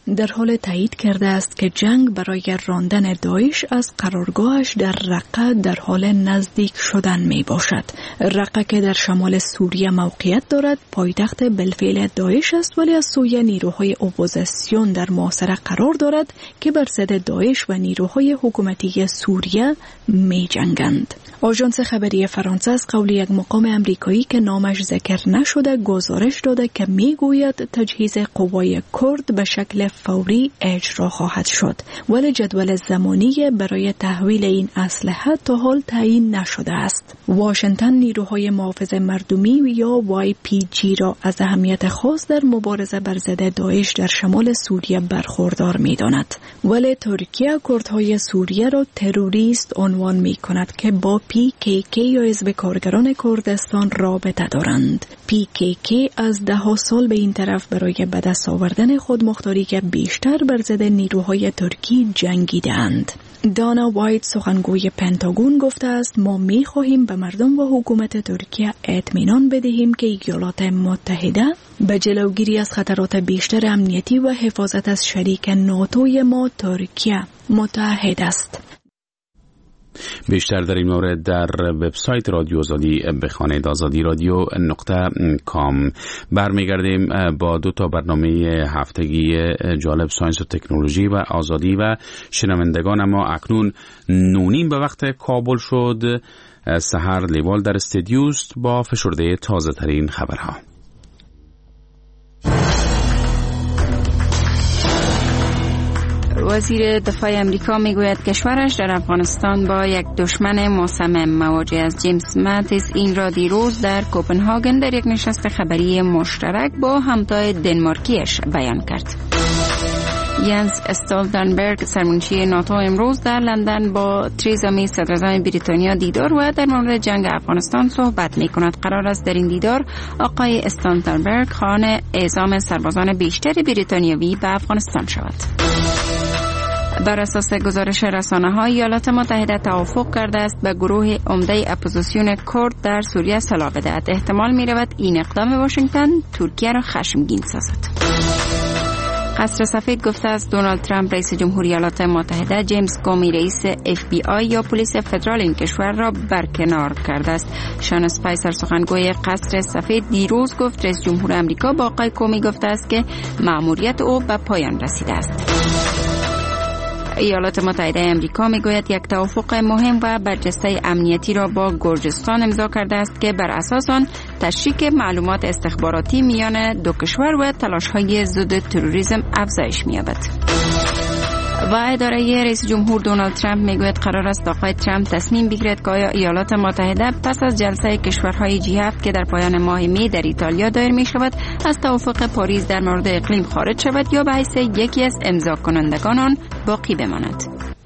در حال تایید کرده است که جنگ برای راندن داعش از قرارگاهش در رقه در حال نزدیک شدن می باشد. رقه که در شمال سوریه موقعیت دارد پایتخت بالفعل داعش است، ولی از سوی نیروهای اپوزیسیون در محاصره قرار دارد که بر ضد داعش و نیروهای حکومتی سوریه می جنگند. آژانس خبری فرانسه از قول یک مقام امریکایی که نامش ذکر نشده گزارش داده که می گوید تجهیز قوای کرد به شکل فوری اجرا خواهد شد، ولی جدول زمانی برای تحویل این اسلحه تا حال تعیین نشده است. واشنگتن نیروهای محافظ مردمی یا وای پی جی را از اهمیت خاص در مبارزه بر ضد داعش در شمال سوریه برخوردار می داند، ولی ترکیه کردهای سوریه را تروریست عنوان می کند که با پی کی کی یا حزب کارگران کردستان رابطه دارند. پی کی کی از ده ها سال به این طرف برای به دست آوردن خودمختاری که بیشتر بر ضد نیروهای ترکی جنگیدند. دانا وایت سخنگوی پنتاگون گفته است ما می خواهیم به مردم و حکومت ترکیه اطمینان بدهیم که ایالات متحده به جلوگیری از خطرات بیشتر امنیتی و حفاظت از شریک ناتوی ما ترکیه متحد است. بیشتر در این مورد در وبسایت رادیو آزادی بخوانید آزادی رادیو نقطه کام. برمیگردیم با دو تا برنامه هفتگی جالب ساینس و تکنولوژی و آزادی و شنوندگان. اما اکنون نونیم به وقت کابل شد. سحر لیوال در استودیوست با فشرده تازه ترین خبرها. وزیر دفاع امریکا میگوید کشورش در افغانستان با یک دشمن مصمم مواجه است. جیمز ماتیس این را دیروز در کوپنهاگن در یک نشست خبری مشترک با همتای دنمارکیش بیان کرد. ینس استولتنبرگ سرمنشی ناتو امروز در لندن با تریزا می صدراعظم بریتانیا دیدار و در مورد جنگ افغانستان صحبت می کند. قرار است در این دیدار آقای استولتنبرگ خواهان اعزام سربازان بیشتر بریتانیایی به افغانستان شود. بر اساس گزارش رسانه‌های ایالات متحده توافق کرده است به گروه عمده اپوزیسیون کرد در سوریه سلاح بدهد. احتمال می‌رود این اقدام واشنگتن ترکیه را خشمگین سازد. قصر سفید گفته است دونالد ترامپ رئیس جمهوری ایالات متحده جیمز کومی رئیس اف بی آی یا پلیس فدرال این کشور را برکنار کرده است. شان اسپایسر سخنگوی قصر سفید دیروز گفت رئیس جمهور آمریکا با آقای کومی گفته است که مأموریت او به پایان رسیده است. ایالات متحده آمریکا میگوید یک توافق مهم و برجسته امنیتی را با گرجستان امضا کرده است که بر اساس آن تشریک معلومات استخباراتی میان دو کشور و تلاش‌های ضد تروریسم افزایش می‌یابد. و اداره رئیس جمهور دونالد ترامپ میگوید قرار است آقای ترامپ تصمیم بگیرد که آیا ایالات متحده پس از جلسه کشورهای جی هفت که در پایان ماه می در ایتالیا دایر می شود از توافق پاریس در مورد اقلیم خارج شود یا به حیث یکی از امضا کنندگان آن باقی بماند.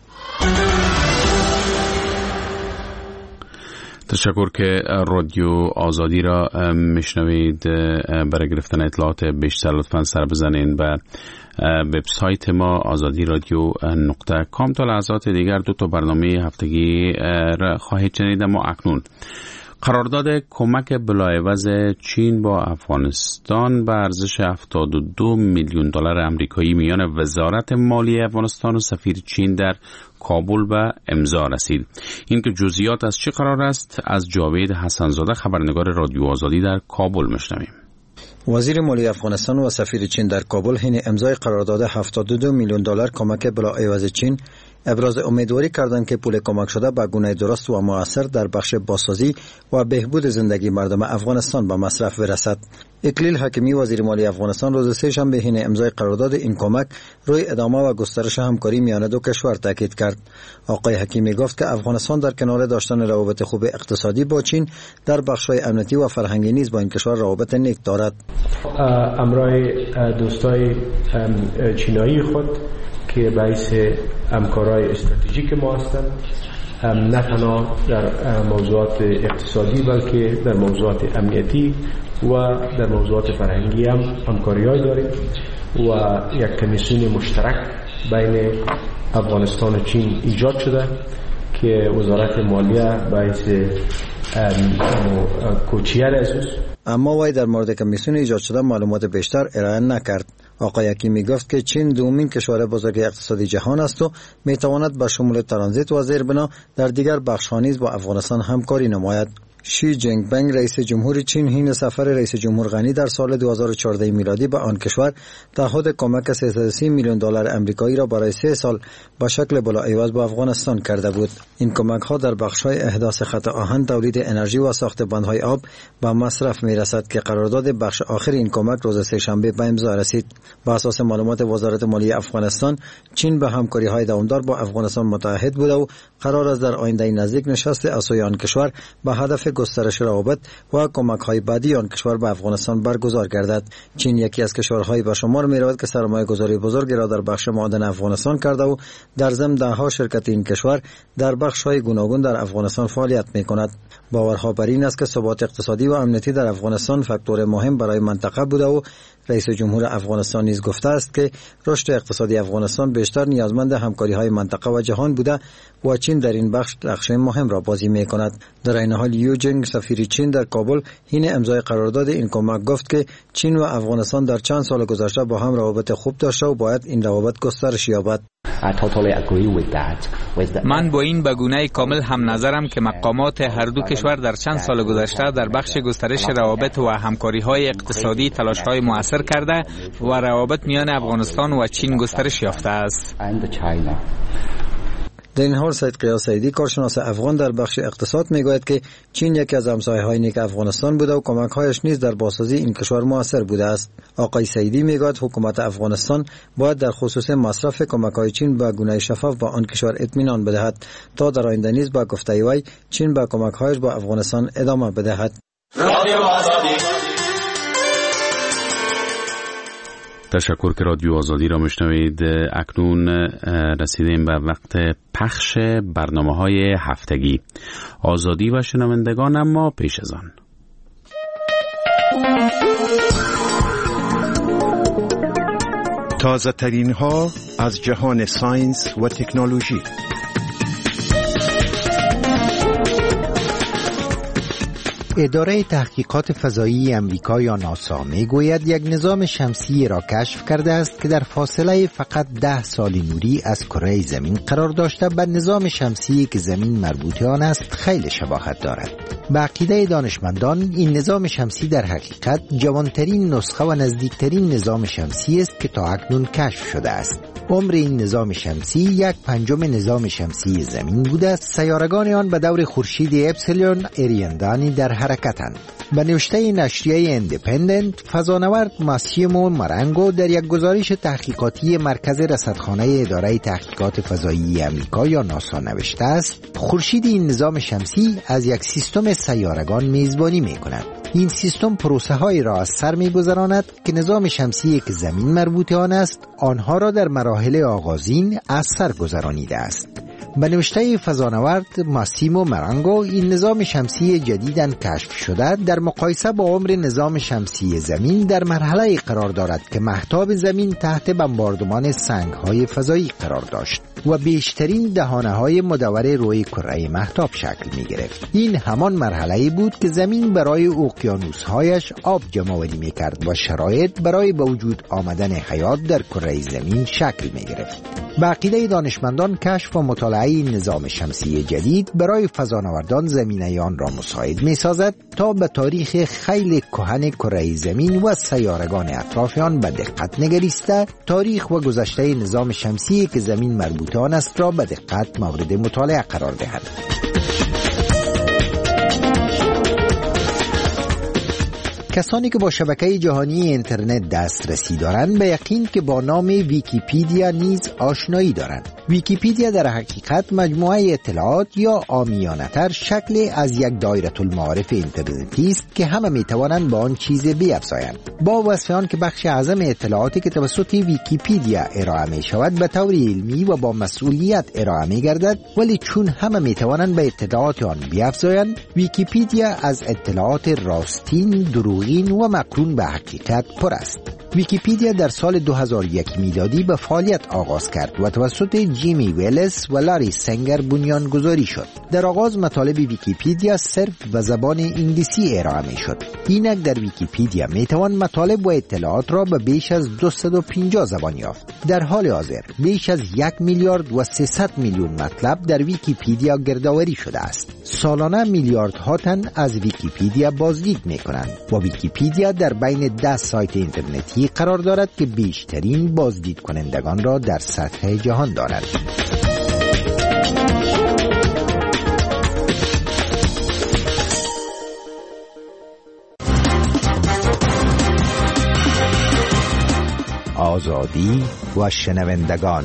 تشکر که رادیو آزادی را میشنوید. برای گرفتن اطلاعات بیشتر لطفاً سر بزنین به وبسایت ما آزادی رادیو نقطه کام. تا لحظات دیگر دو تا برنامه هفتگی را خواهید شنید. اما اکنون قرارداد کمک بلاعوض چین با افغانستان به ارزش هفتاد و دو میلیون دلار آمریکایی میان وزارت مالیه افغانستان و سفیر چین در کابل به امضا رسید. این که جزئیات از چه قرار است از جاوید حسنزاده خبرنگار رادیو آزادی در کابل میشنویم. وزیر مالیه افغانستان و سفیر چین در کابل حین امضای قرارداد هفتاد و دو میلیون دلار کمک بلاعوض چین ابراز امیدواری کردند که پول کمک شده به گونه درست و مؤثر در بخش بازسازی و بهبود زندگی مردم افغانستان به مصرف برسد. اکلیل حکیمی وزیر مالیه افغانستان روز سه‌شنبه حین امضای قرارداد این کمک روی ادامه و گسترش همکاری میان دو کشور تاکید کرد. آقای حکیمی گفت که افغانستان در کنار داشتن روابط خوب اقتصادی با چین در بخش‌های امنیتی و فرهنگی نیز با این کشور روابط نیک دارد. امرای دوستای چینایی خود که باعث همکاری استراتژیک ما هستند، نه تنها در موضوعات اقتصادی بلکه در موضوعات امنیتی و در موضوعات فرهنگی هم همکاری‌های داریم و یک کمیسیون مشترک بین افغانستان و چین ایجاد شده که وزارت مالیه باعث کوچیه رسوس. اما وی در مورد کمیسیون ایجاد شده معلومات بیشتر ارائه نکرد. آقای حکیمی گفت که چین دومین کشور بزرگ اقتصادی جهان است و می تواند به شمول ترانزیت و زیربنا در دیگر بخش‌ها نیز با افغانستان همکاری نماید. شی جینگ پنگ رئیس جمهور چین حین سفر رئیس جمهور غنی در سال دو هزار و چهارده میلادی به آن کشور تعهد کمک سیصد و سی میلیون دلار امریکایی را برای سه سال با شکل بلاعوض به افغانستان کرده بود. این کمک ها در بخش‌های احداث خط آهن، تولید انرژی و ساخت بندهای آب به مصرف میرسد که قرارداد بخش آخر این کمک روز سه‌شنبه به امضا رسید. بر اساس معلومات وزارت مالیه افغانستان، چین به همکاری‌های دوامدار با افغانستان متعهد بوده و قرار است در آینده نزدیک نشست اسوی آن کشور به هدف گسترش روابط و کمک‌های بعدی آن کشور به افغانستان برگزار گردد. چین یکی از کشورهای به شمار می‌رود که سرمایه‌گذاری بزرگی را در بخش معدن افغانستان کرده و در ضمن ده‌ها شرکت این کشور در بخش‌های گوناگون در افغانستان فعالیت می‌کند. باورها بر این است که ثبات اقتصادی و امنیتی در افغانستان فاکتور مهم برای منطقه بوده و رئیس جمهور افغانستان نیز گفته است که رشد اقتصادی افغانستان بیشتر نیازمند همکاری‌های منطقه و جهان بوده و چین در این بخش نقش مهم را بازی می‌کند. در این حال یو جینگ سفیر چین در کابل حین امضای قرارداد این کمک گفت که چین و افغانستان در چند سال گذشته با هم روابط خوب داشته و باید این روابط گسترش یابد. من با این به گونه کامل هم نظرم که مقامات هر دو کشور در چند سال گذشته در بخش گسترش روابط و همکاری‌های اقتصادی تلاش‌های مؤثر کرده و روابط میان افغانستان و چین گسترش یافته است. در این حال سید قیاس سیدی کارشناس افغان در بخش اقتصاد میگوید که چین یکی از همسایه‌های نیک افغانستان بوده و کمک‌هایش نیز در بازسازی این کشور مؤثر بوده است. آقای سیدی میگوید حکومت افغانستان باید در خصوص مصرف کمک‌های چین به گونه شفاف به آن کشور اطمینان بدهد تا در آینده نیز با گفته وی چین به کمک‌هایش به افغانستان ادامه بدهد. تشکر که رادیو آزادی را میشنوید. اکنون رسیدیم به وقت پخش برنامه‌های هفتگی آزادی و شنوندگان، اما پیش از آن تازه ترین ها از جهان ساینس و تکنولوژی. اداره تحقیقات فضایی امریکا یا ناسا میگوید یک نظام شمسی را کشف کرده است که در فاصله فقط ده سال نوری از کره زمین قرار داشته به نظام شمسی که زمین مربوط آن است خیلی شباهت دارد. به عقیده دانشمندان این نظام شمسی در حقیقت جوانترین نسخه و نزدیکترین نظام شمسی است که تا اکنون کشف شده است. عمر این نظام شمسی یک پنجم نظام شمسی زمین بوده است. سیارگان آن به دور خورشید اپسیلون اریندانی در حرکتند. به نوشته نشریه ایندیپندنت، فضانورد ماسیمو مرانگو در یک گزارش تحقیقاتی مرکز رصدخانه اداره تحقیقات فضایی امریکا یا ناسا نوشته است خورشید این نظام شمسی از یک سیستم سیارگان میزبانی می‌کند. این سیستم پروسه هایی را از سر می‌گذراند که نظام شمسی که زمین مربوط آن است آنها را در مراحل آغازین از سر گذرانیده است. به نوشته فضانورد ماسیمو مرانگو، این نظام شمسی جدیداً کشف شده در مقایسه با عمر نظام شمسی زمین در مرحله قرار دارد که مهتاب زمین تحت بمباردمان سنگ‌های فضایی قرار داشت و بیشترین دهانه‌های مدور روی کره مهتاب شکل می‌گرفت. این همان مرحله بود که زمین برای اقیانوس‌هایش آب جمع‌آوری می‌کرد و شرایط برای به وجود آمدن حیات در کره زمین شکل می‌گرفت. به عقیده دانشمندان، کشف و مطالعه این نظام شمسی جدید برای فضانوردان زمینه آن را مساعد می‌سازد تا به تاریخ خیلی کهن کره زمین و سیارگان اطراف آن به دقت نگریسته تاریخ و گذشته نظام شمسی که زمین مربوط آن است را به دقت مورد مطالعه قرار دهد. کسانی که با شبکه جهانی اینترنت دسترسی دارند به یقین که با نام ویکیپیدیا نیز آشنایی دارند. ویکیپیدیا در حقیقت مجموعه اطلاعات یا عامیانه‌تر شکل از یک دایره المعارف اینترنتی است که همه میتوانند با آن چیز بیفزایند. با وصف آن که بخش اعظم اطلاعاتی که توسط ویکیپیدیا ارائه می شود به طور علمی و با مسئولیت ارائه می گردد، ولی چون همه میتوانند به اطلاعات آن بیفزایند، ویکیپیدیا از اطلاعات راستین، دروغین تلقین و مقرون به حقیقت پر است. ویکیپیدیا در سال دو هزار و یک میلادی به فعالیت آغاز کرد و توسط جیمی ویلس و لاری سنگر بنیانگذاری شد. در آغاز مطالب ویکیپیدیا صرف به زبان انگلیسی ارائه می شد. اینک در ویکیپیدیا می توان مطالب و اطلاعات را به بیش از دویست و پنجاه زبان یافت. در حال حاضر بیش از یک میلیارد و سیصد میلیون مطلب در ویکیپیدیا گردآوری شده است. سالانه میلیاردها تن از ویکیپیدیا بازدید می کنند و ویکیپیدیا در بین ده سایت اینترنتی قرار دارد که بیشترین بازدید کنندگان را در سطح جهان دارد. آزادی و شنوندگان.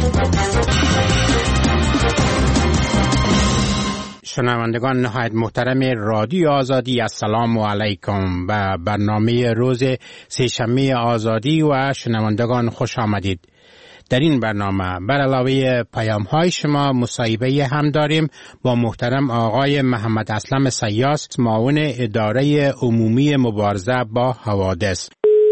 شنوندگان نهایت محترم رادیو آزادی، السلام علیکم. به برنامه روز سه‌شنبه آزادی و شنوندگان خوش آمدید. در این برنامه بر علاوه پیام های شما مصاحبه هم داریم با محترم آقای محمد اسلم سیاس، معاون اداره عمومی مبارزه با حوادث.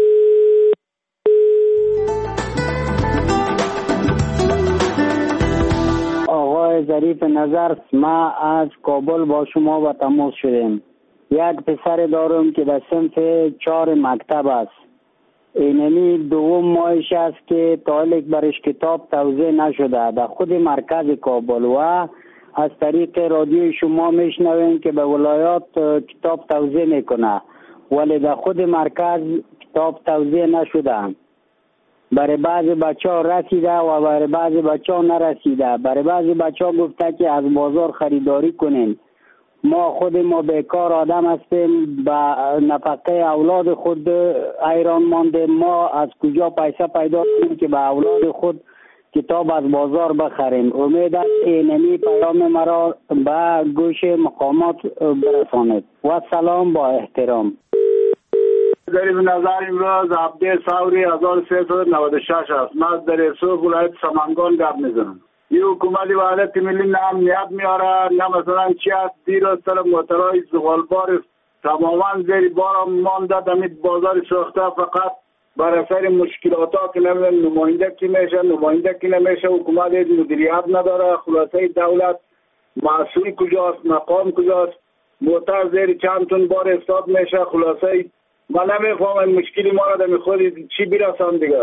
ظریف نظر، ما از کابل با شما و تماس شدیم. یک پسر دارم که در صنف چهار مکتب است. اینمی دوم ماهش است که تالیک برش کتاب توزیع نشده در خود مرکز کابل و از طریق رادیو شما میشنویم که به ولایات کتاب توزیع میکنه، ولی در خود مرکز کتاب توزیع نشده. برای بعضی بچه ها رسیده و برای بعضی بچه ها نرسیده. برای بعضی بچه ها گفته که از بازار خریداری کنین. ما خود ما بیکار آدم هستیم، با نفقه اولاد خود ایران مانده. ما از کجا پیسه پیدا کنیم که به اولاد خود کتاب از بازار بخریم؟ امید است اینمی پیام مرا به گوش مقامات برسانید. و سلام با احترام. ظریف نظر امروز هفته سوری هزار و سیصد و نود و شش است. من در رسوب ولایت سمنگان گپ میزنم. این حکومت وحدت ملی نه امنیت میاره نه مثلا چی است. دیر از سر موترهای زغالبار تماما زیر بار مانده دمید بازار ساخته، فقط بر اثر مشکلات ها که نمیدن نماینده کی میشه نماینده کی نمیشه. حکومت مدیریت نداره. خلاصه دولت مسئول کجاست، مقام کجاست؟ موتر زیر چند تن بار استاد میشه. خلاصه من نمیفهمم مشکلی ما را در خود چی برسان دیگه.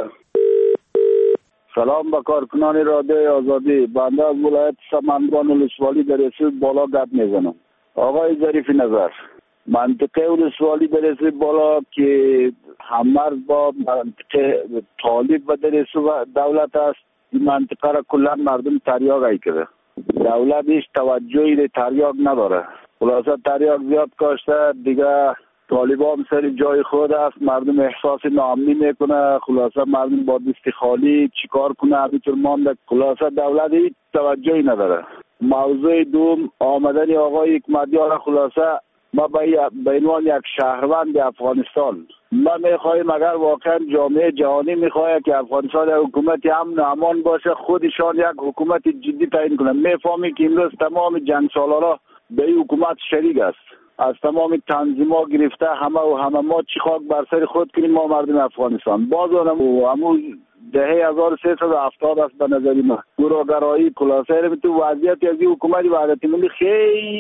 سلام به کارکنان رادیو آزادی. بنده از ولایت سمنگان ولسوالی در رسید بالا گپ میزنم. آقای ظریف نظر، منطقه ولسوالی در رسید بالا که همرز با منطقه طالب و در رسید دولت است، این منطقه را کلا مردم تریاق ای کرده. دولت هیچ توجهی به تریاق نداره. خلاصه تریاق زیاد کاشته دیگه. طالبان سر جای خود است، مردم احساس ناامنی میکنه. خلاصه مردم با دست خالی چیکار کنه همینطور مانده. خلاصه دولت هیچ توجهی نداره. موضوع دوم آمدن آقای حکمتیار. خلاصه ما به عنوان یک شهروند افغانستان ما میخواهیم اگر واقعا جامعه جهانی میخواد که افغانستان یک حکومت امن و امان باشه، خودشان یک حکومت جدی تعیین کنه. میفهمی که امروز تمام جنگ سالارا به این حکومت شریک است. از تمام تنظیم‌ها گرفته همه و همه ما چی خاک بر سر خود کنیم ما مردم افغانستان. باز همون دهه هزار و سیصد و هفتاد است به نظر من. گروه‌گرایی خلاصه رو تو وضعیت از این حکومت وحدت ملی خیلی.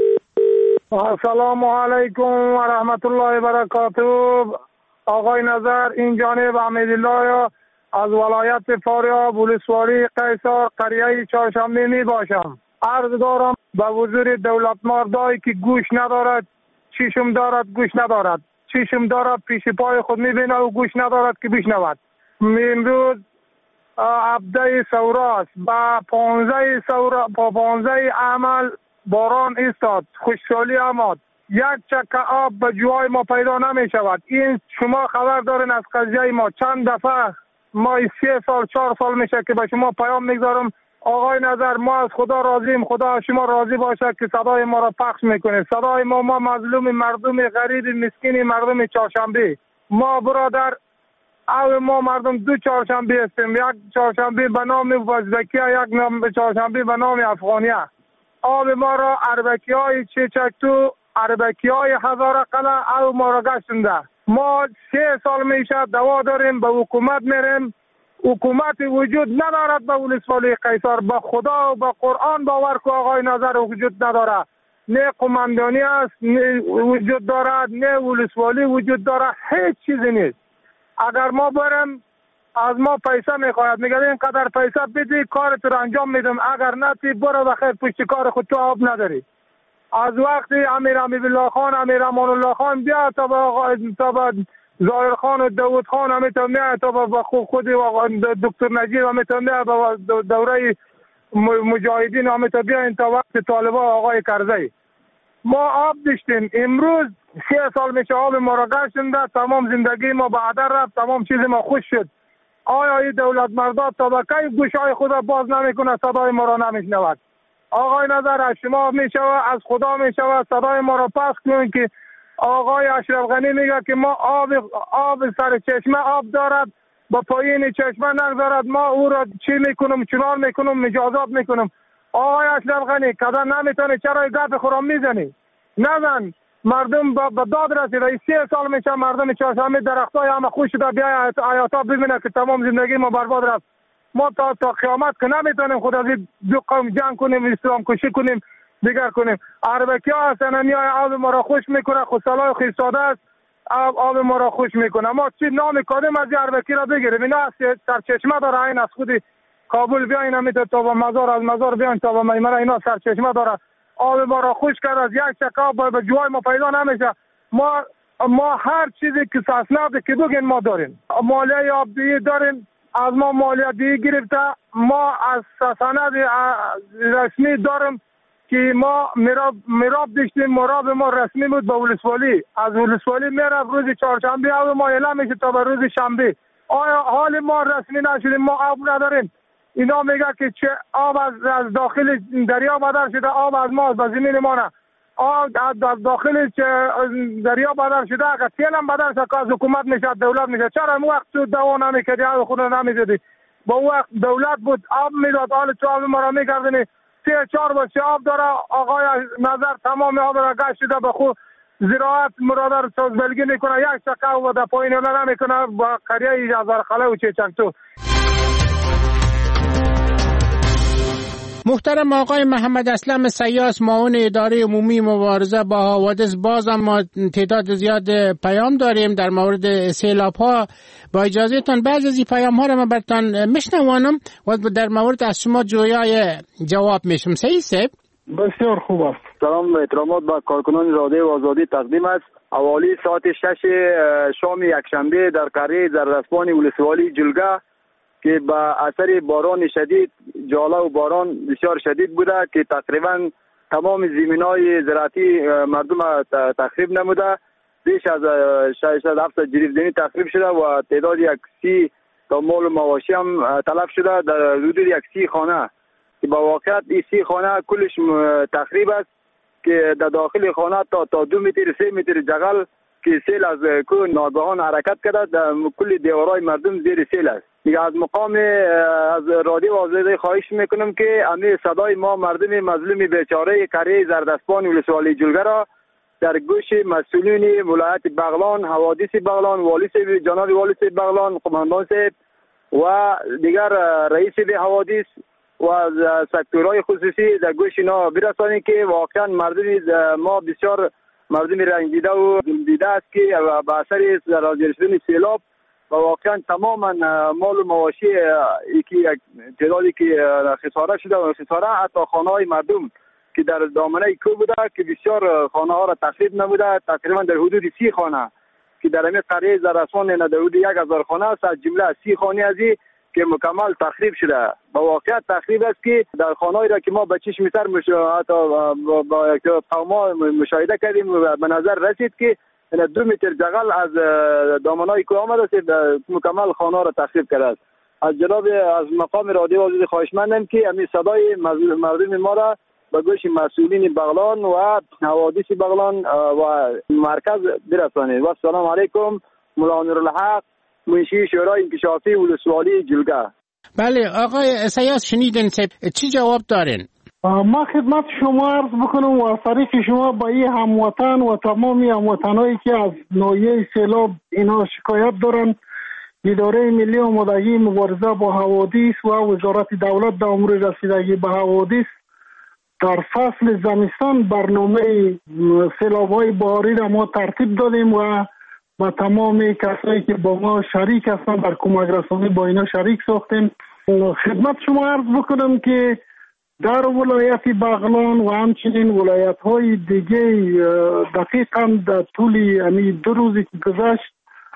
السلام علیکم و رحمت الله و برکاته. آقای نظر، این جانب حمیدالله از ولایت فاریاب ولسوالی قیصر قریه چهارشنبه می باشم. عرض دارم به حضور دولت مردایی که گوش ندارد، چشم دارد گوش ندارد، چشم دارد پیش پای خود میبینه و گوش ندارد که بشنود. امروز هفده سوراست، با پانزده سورا با پانزده عمل باران استاد، خوشحالی آمد. یک چکه آب به جوای ما پیدا نمی شود. این شما خبر دارین از قضیه ما. چند دفعه ما سه سال چهار سال میشه که به شما پیام میگذارم. آقای نظر، ما از خدا راضیم، خدا از شما راضی باشه که صدای ما را پخش میکنه. صدای ما ما مظلوم مردم غریب مسکین مردم چهارشنبه. ما برادر او ما مردم دو چهارشنبه هستیم، یک چهارشنبه به نام وزبکیه، یک نام چهارشنبه به نام افغانیه. آب ما را اربکی های چچکتو عربکی های هزار قلعه او ما را گشتنده. ما سه سال میشه دوا داریم، به حکومت میریم، حکومت وجود ندارد. به ولسوالی قیصر به خدا و به قرآن باور که آقای نظر وجود نداره. نه قماندانی است، نه وجود دارد، نه ولسوالی وجود دارد، هیچ چیزی نیست. اگر ما بریم از ما پیسه میخواید، میگه اینقدر پیسه بدی کارت رو انجام میدم، اگر نتی برو بخیر پشت کار خود تو آب نداری. از وقتی امیر امی بالله خان، امیر امان الله خان بیا تا با تا با ظاهر خان و داوود خان هم تا میاد تا با خود دکتر نجیب هم تا میاد با دوره مجاهدین هم تا بیا تا وقت طالبان آقای کرزی. ما آب داشتیم، امروز سه سال میشه آب ما را گشتنده، تمام زندگی ما به هدر رفت، تمام چیز ما خوش شد. آیا این دولت مرداد تا به کی گوشای خود را باز نمیکنه، صدای ما را نمیشنود؟ آقای نظر از شما میشود، از خدا میشود صدای ما را پس کنید که آقای اشرف غنی میگه که ما آب آب سر چشمه آب دارد، با پایین چشمه نگذارد، ما او را چی میکنم، چنان میکنم، مجازات میکنم. آقای اشرف غنی کدا نمیتونه، چرا گپ خورم میزنی؟ نزن. مردم به داد رسیده، سه سال میشه مردم چهارشنبه درختای همه خوش شده، بیا آیاتا ببینه که تمام زندگی ما برباد رفت. ما تا تا قیامت که نمیتونیم خود از دو قوم جنگ کنیم، اسلام کشی کنیم، دیگر کنیم. عربکی ها هستن میای آب ما را خوش میکنه، خود صلاح خیستاده است، آب, آب ما را خوش میکنه. ما چی نام کردیم از عربکی را بگیریم؟ اینا سرچشمه داره، این از خود کابل بیاین همیتا تا به مزار، از مزار بیاین تا به میمره، اینا سرچشمه داره. آب ما را خوش کرد، از یک چکه آب به جوای ما پیدا نمیشه. ما ما هر چیزی که اسناد که بگین ما داریم. مالیه آبدهی داریم، از ما مالیه دیگه گرفته. ما از سند رسمی داریم که ما مراب مراب داشتیم، مراب ما رسمی بود به ولسوالی. از ولسوالی میرفت روز چهارشنبه آب ما اعلام میشه تا به روز شنبه. آیا حال ما رسمی نشدیم؟ ما آب نداریم. اینا میگه که چه آب از, از داخل دریا بدر شده، آب از ما از زمین ما نه. آب از داخل دریا بدر شده، اگر تیل هم بدر شده که از حکومت میشه، دولت میشه. چرا اون وقت تو دوا نمیکردی، آب خود نمیزدی؟ با اون وقت دولت بود آب میداد، حال تو آب ما را میکردنی. سه چهار بچه آب داره، آقای نظر تمام آب را گشت شده به خود زراعت مرادر ساز بلگی میکنه، یک چکه و در پایین را نمیکنه با قریه هزار خله و چه چند تو. محترم آقای محمد اسلم سیاس، معاون اداره عمومی مبارزه با حوادث، باز ما تعداد زیاد پیام داریم در مورد سیلاب ها. با اجازهتان بعضی از این پیام ها را من براتون میشنوانم و در مورد از شما جویای جواب میشم. صحیح است؟ بسیار خوب است. سلام و احترامات به کارکنان رادیو آزادی تقدیم است. حوالی ساعت شش شام یکشنبه در قریه زردسپانی ولسوالی جلگه که به اثر باران شدید، جاله و باران بسیار شدید بوده که تقریبا تمام زمینای زراعتی مردم تخریب نموده. بیش از ششصد هفتصد جریب زمین تخریب شده و تعداد یک سی تا مال و مواشی هم تلف شده در حدود یک سی خانه که با واقعیت این سی خانه کلش تخریب است که در داخل خانه تا تا دو متر سه متر جغل که سیل از کو ناگهان حرکت کرده، در کل دیوارای مردم زیر سیل است. دیگه از مقام از رادیو آزادی خواهش میکنم که امی صدای ما مردم مظلوم بیچاره قریه زردسپان ولسوالی جلگه را در گوش مسئولین ولایت بغلان، حوادث بغلان، والی صاحب جناب والی صاحب بغلان، قماندان صاحب و دیگر رئیس به حوادث و سکتورهای خصوصی در گوش اینا برسانید که واقعا مردم ما بسیار مردم رنجیده و دیده است که به اثر راجع شدن سیلاب و واقعا تماما مال و مواشی که تعدادی که خساره شده و خساره حتی خانه های مردم که در دامنه کو بوده که بسیار خانه ها را تخریب نموده، تقریبا در حدود سی خانه که در همین قریه زردسپان در حدود یک هزار خانه است، از جمله سی خانه ازی که مکمل تخریب شده. با واقعیت تخریب است که در خانه‌ای را که ما به چشم سر حتی با قوما مشاهده کردیم و به نظر رسید که دو متر جغل از دامنای کو آمده است، مکمل خانه را تخریب کرده است. از جناب از مقام رادیو آزادی خواهشمندم که همین صدای مردم ما را به گوش مسئولین بغلان و حوادث بغلان و مرکز برسانید. و السلام علیکم. مولا نورالحق، منشی شورای انکشافی ولسوالی جلگه. بله آقای سیاس، شنیدین چی جواب دارین؟ ما خدمت شما عرض بکنم و از طریق شما با این هموطن و تمامی هموطنایی که از ناحیه سیلاب اینا شکایت دارن، اداره ملی آمادگی مبارزه با حوادث و وزارت دولت در امور رسیدگی به حوادث در فصل زمستان برنامه سیلاب‌های بهاری را ما ترتیب دادیم و با تمام کسایی که با ما شریک هستن در کمک رسانی با اینا شریک ساختیم. خدمت شما عرض بکنم که در ولایت بغلان و همچنین ولایت های دیگه دقیقا در طول امی دو روزی که گذشت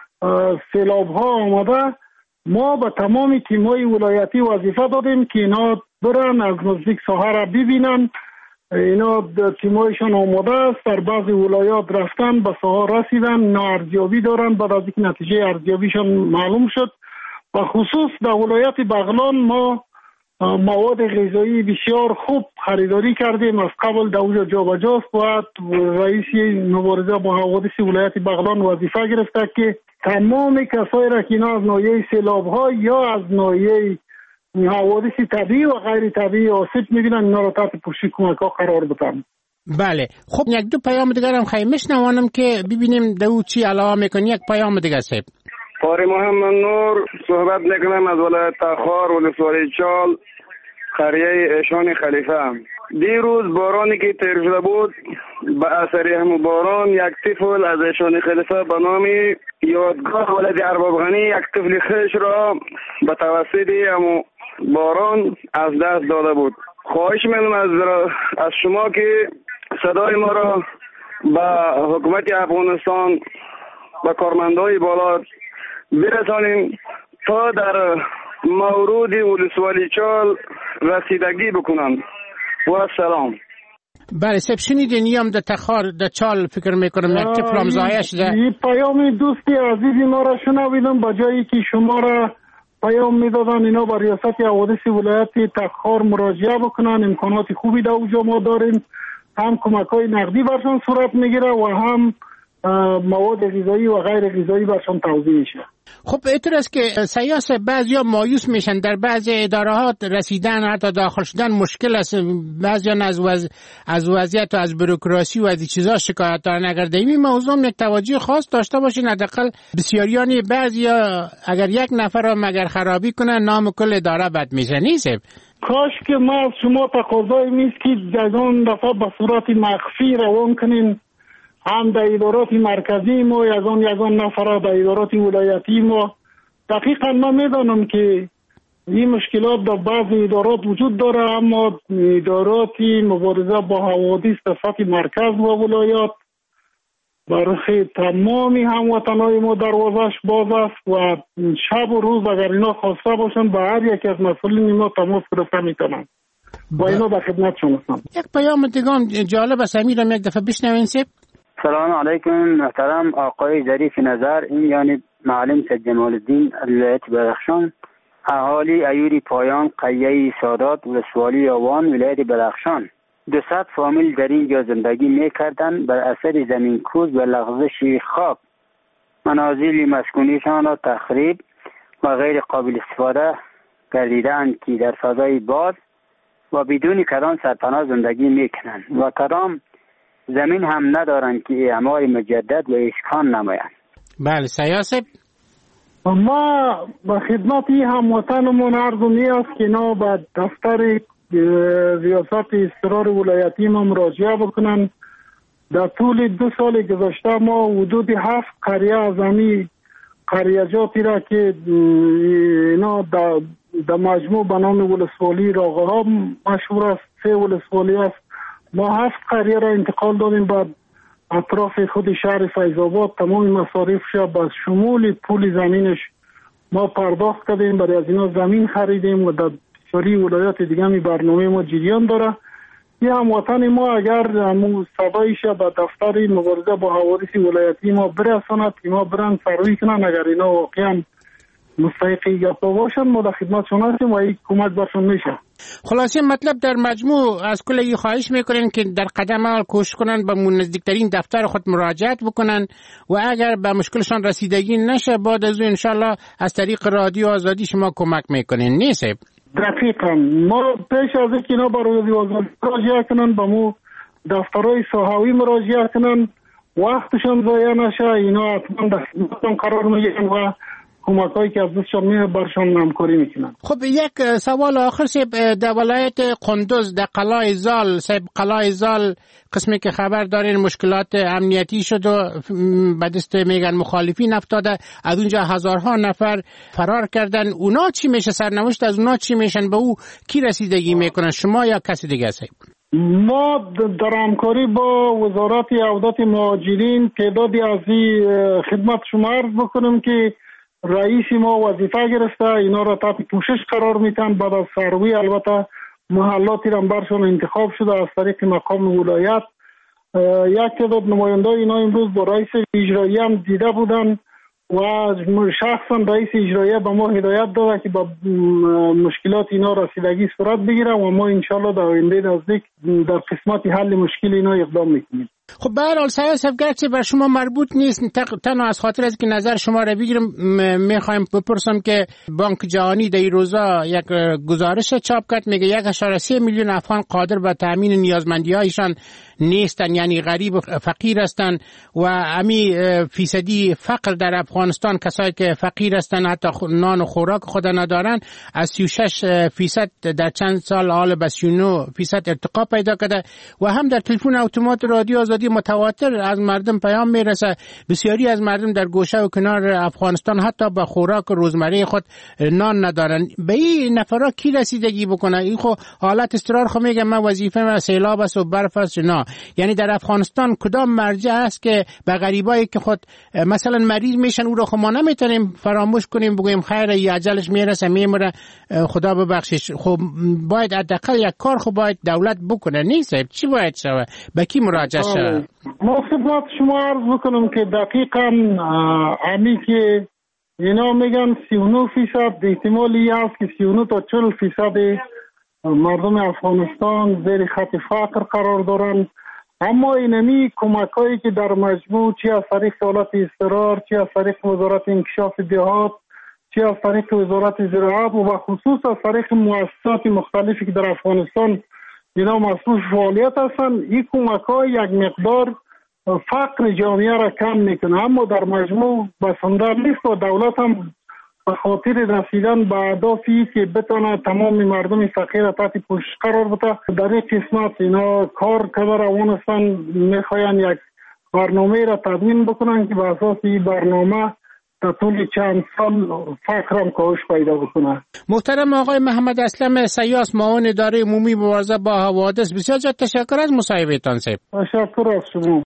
سیلاب ها آمده، ما به تمام تیم های ولایتی وظیفه دادیم که اینا برن از نزدیک ساحه را ببینن. اینا تیم هایشان آماده است، در بعضی ولایات رفتن به ساحه رسیدن، اینا ارزیابی دارن، بعد از اینکه نتیجه ارزیابیشان معلوم شد و خصوص در ولایت بغلان ما مواد غذایی بسیار خوب خریداری کردیم. از قبل در اونجا جابجاست و رئیس مبارزه با حوادث ولایت بغلان وظیفه گرفته که تمام کسایی را که اینا از ناحیه سیلاب‌ها یا از ناحیه حوادث طبیعی و غیر طبیعی آسیب می‌بینن اینا را تحت پوشش کمک‌ها قرار بدن. بله، خب یک دو پیام دیگر هم خواهیم میشنوانم که ببینیم دو چی علاوه میکنی. یک پیام دیگر صاحب. قاری محمد نور صحبت میکنم از ولایت تخار ولسوالی چال قریه ایشان خلیفه. دیروز بارانی که تیر شده بود به اثر همون باران یک طفل از ایشان خلیفه به نام یادگار ولد ارباب غنی یک طفل خیش را به توسط همون باران از دست داده بود. خواهش میکنم از از شما که صدای ما را به حکومت افغانستان و کارمندای بالا برسانیم تا در مورد ولسوالی چال رسیدگی بکنند. و سلام. بله سب شنیدین یم در تخار در چال فکر میکنم یک طفل هم زایه شده. این پیام دوستی عزیزی ما را شنویدم، با جایی که شما را پیام میدادن اینا با ریاست حوادث ولایت تخار مراجعه بکنن. امکانات خوبی در اونجا ما داریم، هم کمک های نقدی برشان صورت میگیره و هم مواد غذایی و غیر غذایی برشان توزیع میشه. خب اینطور است که سیاس بعضیا مایوس میشن، در بعضی اداره ها رسیدن حتی داخل شدن مشکل است، بعضیا از وز... از وضعیت و از بوروکراسی و از چیزا شکایت دارن. اگر در این موضوع یک توجه خاص داشته باشین، حداقل بسیاریانی بعضیا اگر یک نفر را مگر خرابی کنن نام کل اداره بد میشه. نیست کاش که ما از شما تقاضای میست که جزان دفعه به صورت مخفی روان کنین، هم در ادارات مرکزی ما از آن یزان نفر در ادارات ولایتی ما. دقیقا ما میدانم که این مشکلات در بعضی ادارات وجود داره، اما ادارات مبارزه با حوادث در سطح مرکز و ولایات برای تمامی هموطنهای ما دروازش باز است و شب و روز اگر اینا خواسته باشن با هر یک از مسئولین ما تماس گرفته میتونن. با اینا در خدمت شما هستم. یک پیام دیگه جالب است، امیرم یک دفعه بشنوین. سب سلام علیکم محترم آقای ظریف نظر، این یعنی معلم سید جمال الدین ولایت بدخشان، اهالی ایوری پایان قریه سادات ولسوالی آوان ولایت بدخشان. دوصد فامیل در اینجا زندگی میکردند. بر اثر زمین کوز و لغزش خاک منازل مسکونیشان را تخریب و غیر قابل استفاده گردیدند که در فضای باز و بدون کدام سرپناه زندگی میکنند و کدام زمین هم ندارند که اعمال مجدد و اسکان نمایند. بله سیاست ما به خدمت هموطنمون عرض نیاز که اینا به دفتر ریاست اضطرار ولایتی ما مراجعه بکنن. در طول دو سال گذشته ما حدود هفت قریه از همی قریجاتی را که اینا در مجموع به نام ولسوالی راغه ها مشهور است، سه ولسوالی است، ما هفت قریه را انتقال دادیم به اطراف خود شهر فیض‌آباد. تمام مصارفش با شمول پول زمینش ما پرداخت کردیم، برای از اینا زمین خریدیم و در بسیاری ولایات دیگه می برنامه ما جریان داره. یه هموطن ما اگر همون صدایش به دفتر مبارزه با حوادث ولایتی ما برساند که ما برن سروی کنن، اگر اینا واقعا مستحقی گپا باشن ما در خدمت شما هستیم و این کمک برشون میشه. خلاصه مطلب در مجموع از کل ای خواهش میکنین که در قدم اول کوشش کنن به نزدیکترین دفتر خود مراجعت بکنن و اگر به مشکلشان رسیدگی نشه بعد از اون انشالله از طریق رادیو آزادی شما کمک میکنین. نیست؟ دقیقا ما پیش از اینکه اینا برای وزارت مراجعه کنن با مو دفترهای ساحوی مراجعه کنن، وقتشان ضایع نشه، اینا حتما در خدمتشان قرار میگیرن و کمکایی که از دستشان میه برشان همکاری میکنن. خب یک سوال آخر سیب، در ولایت قندوز در قلعه زال سیب قلعه زال قسمی که خبر دارین مشکلات امنیتی شد و به دست میگن مخالفین افتاده، از اونجا هزارها نفر فرار کردن، اونا چی میشه؟ سرنوشت از اونا چی میشن؟ به او کی رسیدگی میکنن، شما یا کسی دیگه سیب؟ ما در همکاری با وزارت عودت مهاجرین تعدادی از این خدمت شما عرض بکنم که رئیس ما وظیفه گرفته، اینا را تحت پوشش قرار میتن. بعد از سروی البته محلاتی را برشان انتخاب شده از طریق مقام ولایت. یک تعداد نماینده اینا امروز با رئیس اجرایی هم دیده بودن و شخصا رئیس اجرایی به ما هدایت داده که با مشکلات اینا رسیدگی صورت بگیره و ما انشالله در آینده نزدیک در قسمت حل مشکل اینا اقدام میکنیم. خب به هر حال سیاست افگرچه بر شما مربوط نیست، تنها از خاطر از که نظر شما را بگیرم میخوایم بپرسم که بانک جهانی در این روزا یک گزارش چاپ کرد، میگه یک اشاره سه میلیون افغان قادر به تامین نیازمندی هایشان نیستن، یعنی غریب و فقیر هستند و امی فیصدی فقر در افغانستان، کسایی که فقیر هستند حتی نان و خوراک خود ندارن، از سی و شش فیصد در چند سال حال به سی و نه فیصد ارتقا پیدا کرده و هم در تلفن اتومات رادیو آزادی متواتر از مردم پیام میرسه، بسیاری از مردم در گوشه و کنار افغانستان حتی به خوراک روزمره خود نان ندارن. به این نفرا کی رسیدگی بکنه؟ این خو حالت استقرار خو میگه من وظیفه من سیلاب است و برف است. نه، یعنی در افغانستان کدام مرجع است که به غریبایی که خود مثلا مریض میشن او رو خو ما نمیتونیم فراموش کنیم بگویم خیر ای اجلش میرسه میمره خدا ببخشش؟ خب باید حداقل یک کار خو باید دولت بکنه. نیست چی باید شوه؟ به کی مراجعه شه؟ ما خدمت شما عرض بکنم که دقیقاً همی که اینا میگن سی و نه فیصد احتمالی هست که سی و نه تا چهل فیصد مردم افغانستان زیر خط فقر قرار دارن. اما اینمی کمکایی که در مجموع چی از طریق حالت اضطرار، چی از طریق وزارت انکشاف دهات، چی از طریق وزارت زراعت و بخصوص از طریق مؤسسات مختلفی که در افغانستان اینا مسئول فعالیت هستن، این کمک‌های یک مقدار فقر جامعه را کم میکنه، اما در مجموع بسنده نیست و دولت هم به خاطر رسیدن به اهدافی که بتونه تمام مردم فقیر را تحت پوشش قرار بده در این قسمت اینا کار کرده روان هستن. میخواین یک برنامه را تدوین بکنن که به اساس این برنامه در طول چند سال فقر هم کاهش پیدا بکنه. محترم آقای محمد اسلم سیاس، معاون اداره عمومی مبارزه با حوادث، بسیار زیاد تشکر از مصاحبهتان. صاحب تشکر از شما.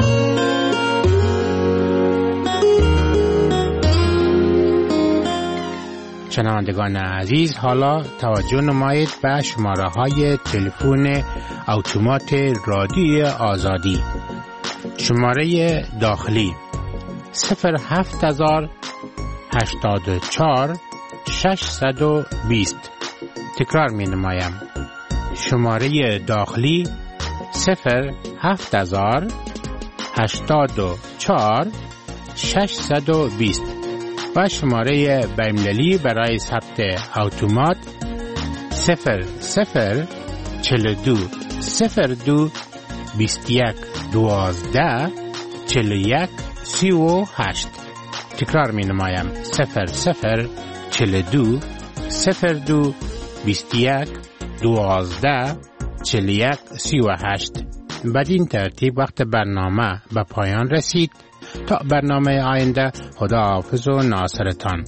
شنوندگان عزیز، حالا توجه نمایید به شماره های تلفن اتومات رادیو آزادی. شماره داخلی صفر هفت هزار هشتاد و چهار ششصد و بیست. تکرار می نمایم. شماره داخلی صفر هفت هزار هشتاد و چهار ششصد و بیست و شماره بین‌المللی برای ثبت اتومات صفر صفر چهل و دو صفر دو بیست و یک دوازده چهل و یک سی و هشت. تکرار می نمایم. صفر صفر چهل و دو صفر دو بیست و یک دوازده چهل و یک سی و هشت. بدین ترتیب وقت برنامه به پایان رسید. تا برنامه آینده، خدا حافظ و ناصرتان.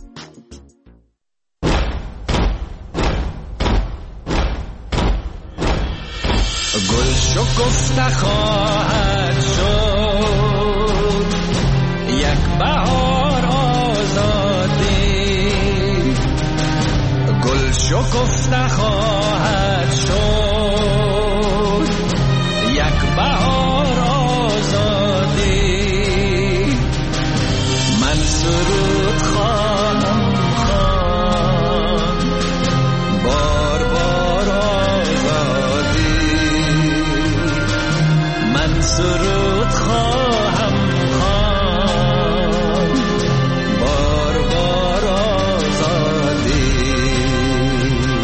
گل شکفته خواهد شد یک بهار آزادی، گل شکفته خواهد شد یک بهار آزادی. من سرود خواهم خواند بار بار آزادی، من سرود خواهم خواند بار بار آزادی.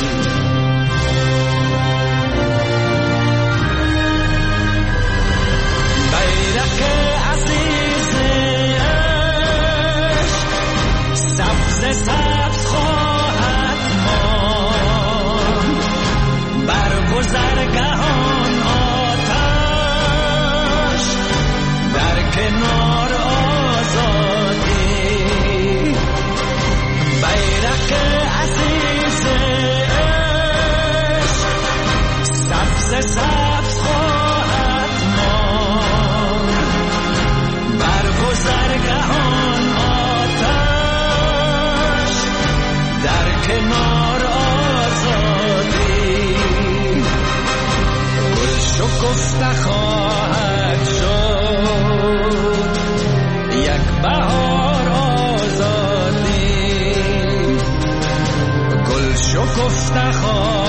سبز خواهد ماند، بر گذرگاهان آتش، در کنار آزادی، بیرق عزیز عشق سبز سبز خواهد ماند، بر گذرگاهان آتش، در کنار آزادی، گل شکفته خواهد شد یک بهار آزادی، گل شکفته خواهد